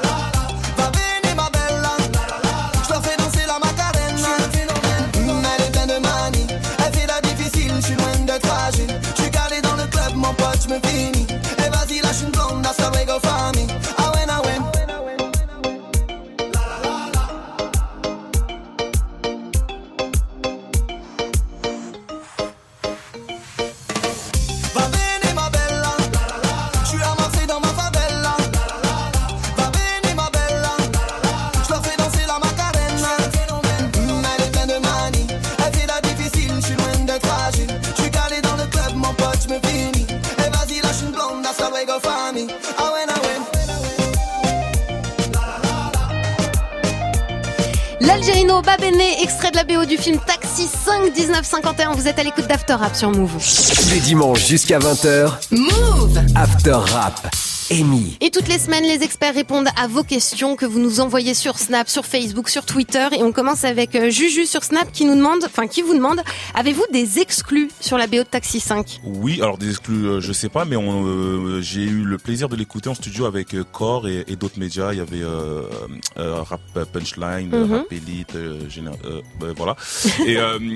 Va bene ma bella. Je leur fais danser la macarena. Elle est pleine de manie, elle fait la difficile. Je suis loin d'être fragile. Je suis calé dans le club, mon pote, je me finis. Et vas-y, lâche une blonde, hasta luego famille. Ah ouais, ah ouais. Va bene ma bella. Je suis à Marseille dans ma favela. Va bene ma bella. Je leur fais danser la macarena. Elle est pleine de manie, elle fait la difficile. Je suis loin d'être fragile. Je suis calé dans le club, mon pote, je me finis. Et vas-y, lâche une blonde, hasta luego famille. Ah ouais, ah ouais. L'Algérino Babéné, extrait de la BO du film Taxi 5 1951. Vous êtes à l'écoute d'After Rap sur Move. Tous les dimanches jusqu'à 20h. Move. After Rap. Amy. Et toutes les semaines, les experts répondent à vos questions que vous nous envoyez sur Snap, sur Facebook, sur Twitter. Et on commence avec Juju sur Snap qui vous demande, avez-vous des exclus sur la BO de Taxi 5? Oui, alors des exclus, je sais pas, mais j'ai eu le plaisir de l'écouter en studio avec Core et d'autres médias. Il y avait Rap Punchline, Rap Elite, voilà. Et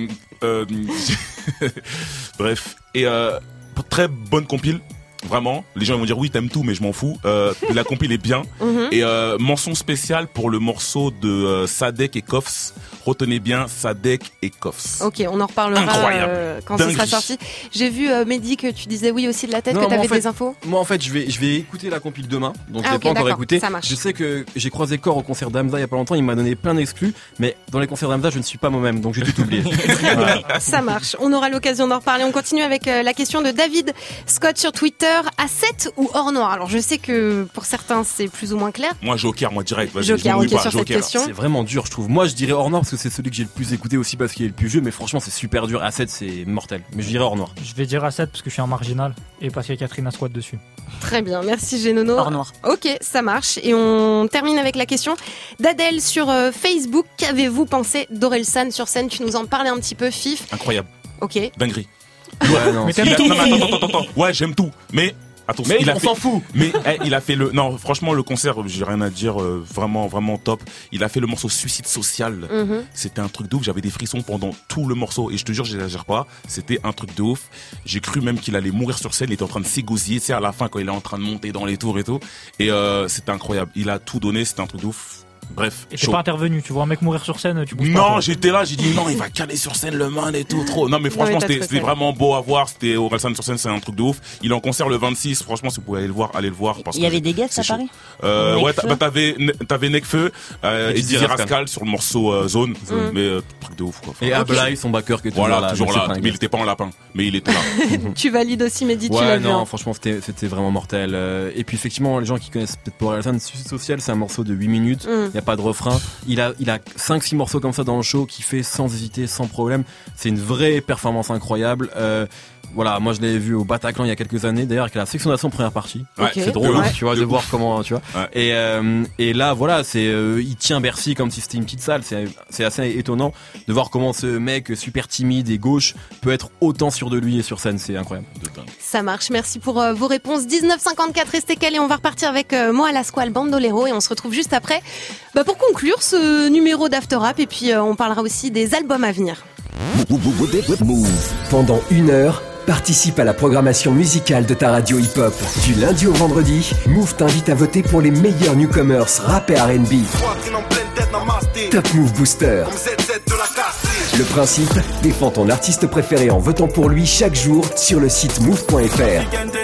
bref, et très bonne compile. Vraiment, les gens vont dire oui t'aimes tout mais je m'en fous. La compile est bien. Et mention spéciale pour le morceau de Sadek et Koffs. Retenez bien Sadek et Koffs. Ok, on en reparlera quand ce sera sorti. J'ai vu Mehdi que tu disais oui aussi de la tête, que t'avais des infos. Moi en fait je vais écouter la compile demain, donc je l'ai pas encore écouté. Je sais que j'ai croisé Core au concert d'Hamza il y a pas longtemps, il m'a donné plein d'exclus, mais dans les concerts d'Hamza je ne suis pas moi-même, donc j'ai tout oublié. Voilà. Ça marche, on aura l'occasion d'en reparler. On continue avec la question de David Scott sur Twitter. Joker, A7 ou hors noir? Alors je sais que pour certains c'est plus ou moins clair. Moi Joker, moi direct. Vas-y, Joker, ok, sur cette question. C'est vraiment dur, je trouve. Moi je dirais hors noir parce que c'est celui que j'ai le plus écouté aussi parce qu'il est le plus vieux, mais franchement c'est super dur. A7 c'est mortel, mais je dirais hors noir. Je vais dire A7 parce que je suis un marginal et parce qu'il y a Catherine Asquad dessus. Très bien, merci Génono. Hors noir. Ok, ça marche. Et on termine avec la question d'Adèle sur Facebook. Qu'avez-vous pensé d'Orelsan sur scène? Tu nous en parlais un petit peu, Fif. Incroyable. Ok. Dinguerie. Ouais, non. Mais attends. Ouais, j'aime tout. Mais attention, mais on s'en fout. Mais il a fait le. Non, franchement, le concert, j'ai rien à dire. Vraiment, vraiment top. Il a fait le morceau Suicide Social. C'était un truc de ouf. J'avais des frissons pendant tout le morceau. Et je te jure, j'exagère pas. C'était un truc de ouf. J'ai cru même qu'il allait mourir sur scène. Il était en train de s'égosiller. Tu sais, à la fin, quand il est en train de monter dans les tours et tout. Et c'était incroyable. Il a tout donné. C'était un truc de ouf. Bref. Et t'es pas intervenu, tu vois un mec mourir sur scène, tu bouges pas. Non, j'étais là, j'ai dit non, il va caler sur scène le man et tout, trop. Non, mais franchement, c'était vraiment beau à voir. C'était Orelsan sur scène, c'est un truc de ouf. Il est en concert le 26, franchement, si vous pouvez aller le voir, parce il y avait des guests à Paris? Ouais, t'avais Nekfeu, et Dizzy Rascal sur le morceau Zone, mais truc de ouf, quoi. Et Ablai, son backer qui est toujours là. Toujours là, mais il était pas en lapin, mais il était là. Tu valides aussi, Mehdi, tu l'as vu. Ouais, non, franchement, c'était vraiment mortel. Et puis, effectivement, les gens qui connaissent peut-être pas Orelsan, Suicide Social, c'est un morceau de 8 minutes, il y a pas de refrain. Il a 5-6 morceaux comme ça dans le show qui fait sans hésiter, sans problème. C'est une vraie performance incroyable. Voilà, moi je l'avais vu au Bataclan il y a quelques années, d'ailleurs avec la section d'assaut première partie. Ouais, c'est drôle, tu vois, de voir comment, tu vois. Ouais. Et là, voilà, il tient Bercy comme si c'était une petite salle. C'est assez étonnant de voir comment ce mec super timide et gauche peut être autant sûr de lui et sur scène. C'est incroyable. Ça marche. Merci pour vos réponses. 1954, restez calés. On va repartir avec Moi à la Squale, Bandolero, et on se retrouve juste après pour conclure ce numéro d'After Rap. Et puis on parlera aussi des albums à venir. Move. Pendant 1 heure, participe à la programmation musicale de ta radio hip-hop. Du lundi au vendredi, Move t'invite à voter pour les meilleurs newcomers rap et R&B. Top Move Booster. Le principe, défends ton artiste préféré en votant pour lui chaque jour sur le site move.fr.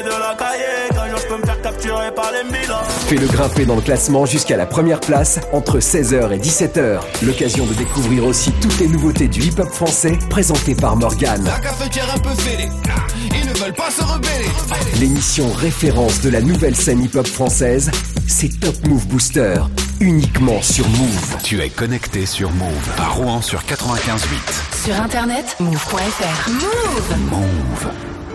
Fais-le grimper dans le classement jusqu'à la première place entre 16h et 17h. L'occasion de découvrir aussi toutes les nouveautés du hip-hop français présentées par Morgane. La cafetière un peu fêlée, ils ne veulent pas se rebeller. L'émission référence de la nouvelle scène hip-hop française, c'est Top Move Booster, uniquement sur Move. Tu es connecté sur Move, à Rouen sur 95.8. Sur internet, move.fr. Move. Move.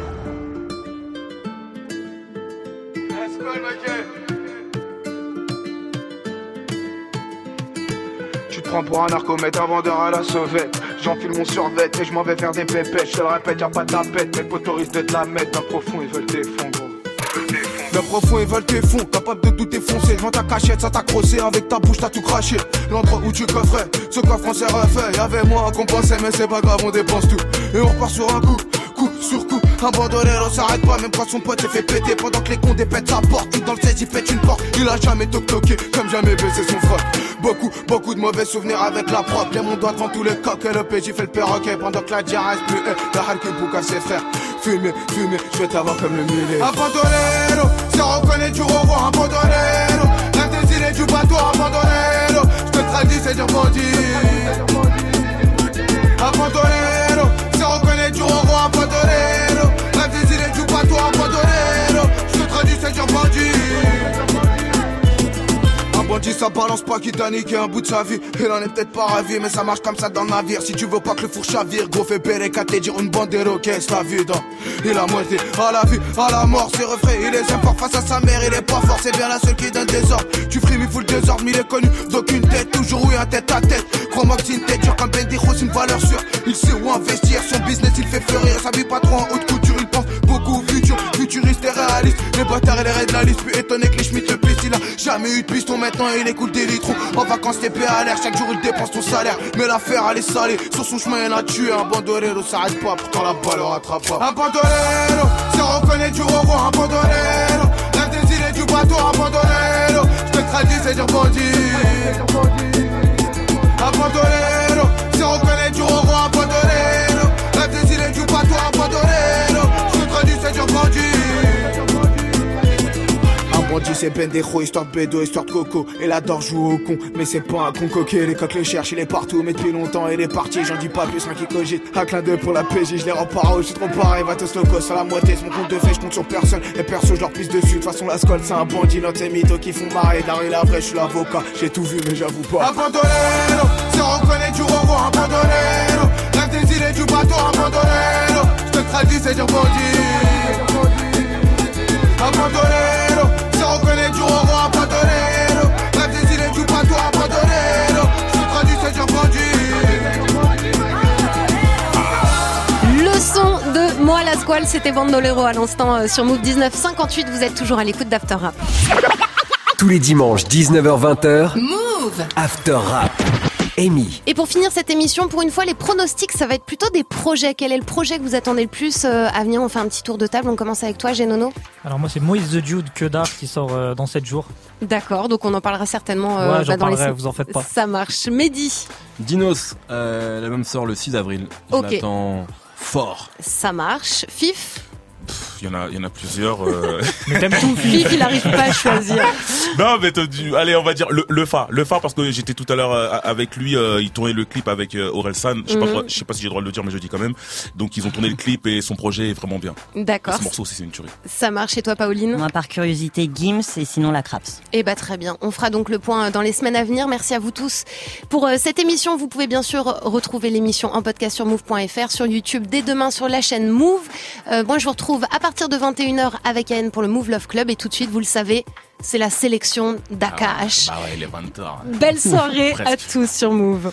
Tu te prends pour un narcomètre, un vendeur à la sauvette. J'enfile mon survêt et je m'en vais faire des pépettes. Je te le répète, y'a pas de tapette. Mes potos risquent de te la mettre. D'un profond, ils veulent tes fonds, gros. D'un profond, ils veulent tes fonds. Capable de tout défoncer. Devant ta cachette, ça t'a crossé. Avec ta bouche, t'as tout craché. L'endroit où tu coffrais, ce coffre on s'est refait. Y'avait moins qu'on pensait, mais c'est pas grave, on dépense tout. Et on repart sur un coup sur coup. Un bandolero s'arrête pas, même quand son pote s'est fait péter. Pendant que les cons dépètent sa porte. Dans le 16, il pète une porte. Il a jamais toqué, comme jamais baissé son froc. Beaucoup de mauvais souvenirs avec la prod. Les mon doigt devant tous les coqs et le PJ fait le perroquet. Pendant que la diarrhée reste plus la halle qui boucle à ses frères. Fumer, je vais t'avoir comme le mulet. Un bandolero, c'est reconnaître du revoir. Un bandolero, l'intensité du bateau. Un bandolero, je te tradis, c'est dire bandit. Un bandolero, c'est reconnaître du revoir. Un bandolero, l'intensité du bateau. Un bandolero, je te tradis, c'est dire bandit. Bandit ça balance pas qui t'a niqué un bout de sa vie. Il en est peut-être pas ravi mais ça marche comme ça dans le navire. Si tu veux pas que le four chavire, gros fais béré qu'à te dire une bandero qu'est-ce la vie dans. Il a moitié à la vie, à la mort, c'est refrais. Il est fort face à sa mère, il est pas fort. C'est bien la seule qui donne des ordres. Tu frimes, il fout le désordre, mais il est connu d'aucune tête. Toujours eu un tête à tête. Crois-moi que c'est une tête dure comme Bendijo, c'est une valeur sûre. Il sait où investir, son business il fait fleurir. Ça vit pas trop en haute couture, il pense beaucoup au futur. Futuriste et réaliste, les bâtards et les raids de la liste. Plus étonné que les Schmitt le plissent. Il a jamais eu de piston, maintenant il écoute des litrons. En vacances t'es à l'air, chaque jour il dépense ton salaire. Mais l'affaire elle est salée, sur son chemin il a tué. Un bandolero s'arrête pas, pourtant la balle le rattrape pas. Un bandolero, c'est reconnaître du revoir. Un bandolero, l'intensité du bateau. Un bandolero, je te tradis, c'est dire bandit. Un bandolero, c'est reconnaître du revoir. Un bandolero, l'intensité du bateau. Un bandolero, je te tradis, c'est dire bandit. dit c'est Bendejo, histoire de Bédo, histoire de Coco. Et la dor joue au con, mais c'est pas un con coquet. Les coqs le cherchent, il est partout, mais depuis longtemps il est parti. J'en dis pas plus, rien qui cogite. Un clin d'œil pour la PJ, je les rends paro, je suis trop pareil. Va tous locos à la moitié, c'est mon compte de fait, je compte sur personne. Et perso, je leur pisse dessus. De toute façon, la squad c'est un bandit, notre c'est mythos qui font marrer. La rue, la vraie, je suis l'avocat. J'ai tout vu, mais j'avoue pas. Abandonnez-le, se reconnaît du revoir, abandonnez-le. Rêve des îles et du bateau, abandonnez-le. Je te traduis, c'est dire bandit. Abandonnez-le, se reconnaît du revoir, abandonnez-le. Rêve des îles et du bateau, abandonnez-le. Je te traduis, c'est dire bandit. Le son de Moi la Squale, c'était Bandolero à l'instant sur Move 1958. Vous êtes toujours à l'écoute d'After Rap. Tous les dimanches 19h-20h, Move After Rap. Amy. Et pour finir cette émission, pour une fois, les pronostics, ça va être plutôt des projets. Quel est le projet que vous attendez le plus à venir? On fait un petit tour de table. On commence avec toi, Genono. Alors moi, c'est Moïse the Dude que d'art qui sort dans 7 jours. D'accord, donc on en parlera certainement j'en dans parlerai, les... vous en faites pas. Ça marche. Mehdi. Dinos, l'album sort le 6 avril. Ok. Je l'attends fort. Ça marche. Fif. Il y en a plusieurs. Mais t'aimes tout, Fif, il arrive pas à choisir. Non, mais allez, on va dire le phare parce que j'étais tout à l'heure avec lui. Il tournait le clip avec Orelsan. Je sais pas si j'ai le droit de le dire, mais je dis quand même. Donc ils ont tourné le clip et son projet est vraiment bien. D'accord. Ce morceau, c'est une tuerie. Ça marche. Et toi, Pauline? Moi, par curiosité, Gims et sinon la Craps. Eh bah très bien. On fera donc le point dans les semaines à venir. Merci à vous tous pour cette émission. Vous pouvez bien sûr retrouver l'émission en podcast sur move.fr, sur YouTube dès demain sur la chaîne Move. Moi, je vous retrouve à partir de 21h avec Anne pour le Move Love Club. Et tout de suite, vous le savez, c'est la sélection d'Akash. Bah ouais, il est 20h. Belle soirée à tous sur Move.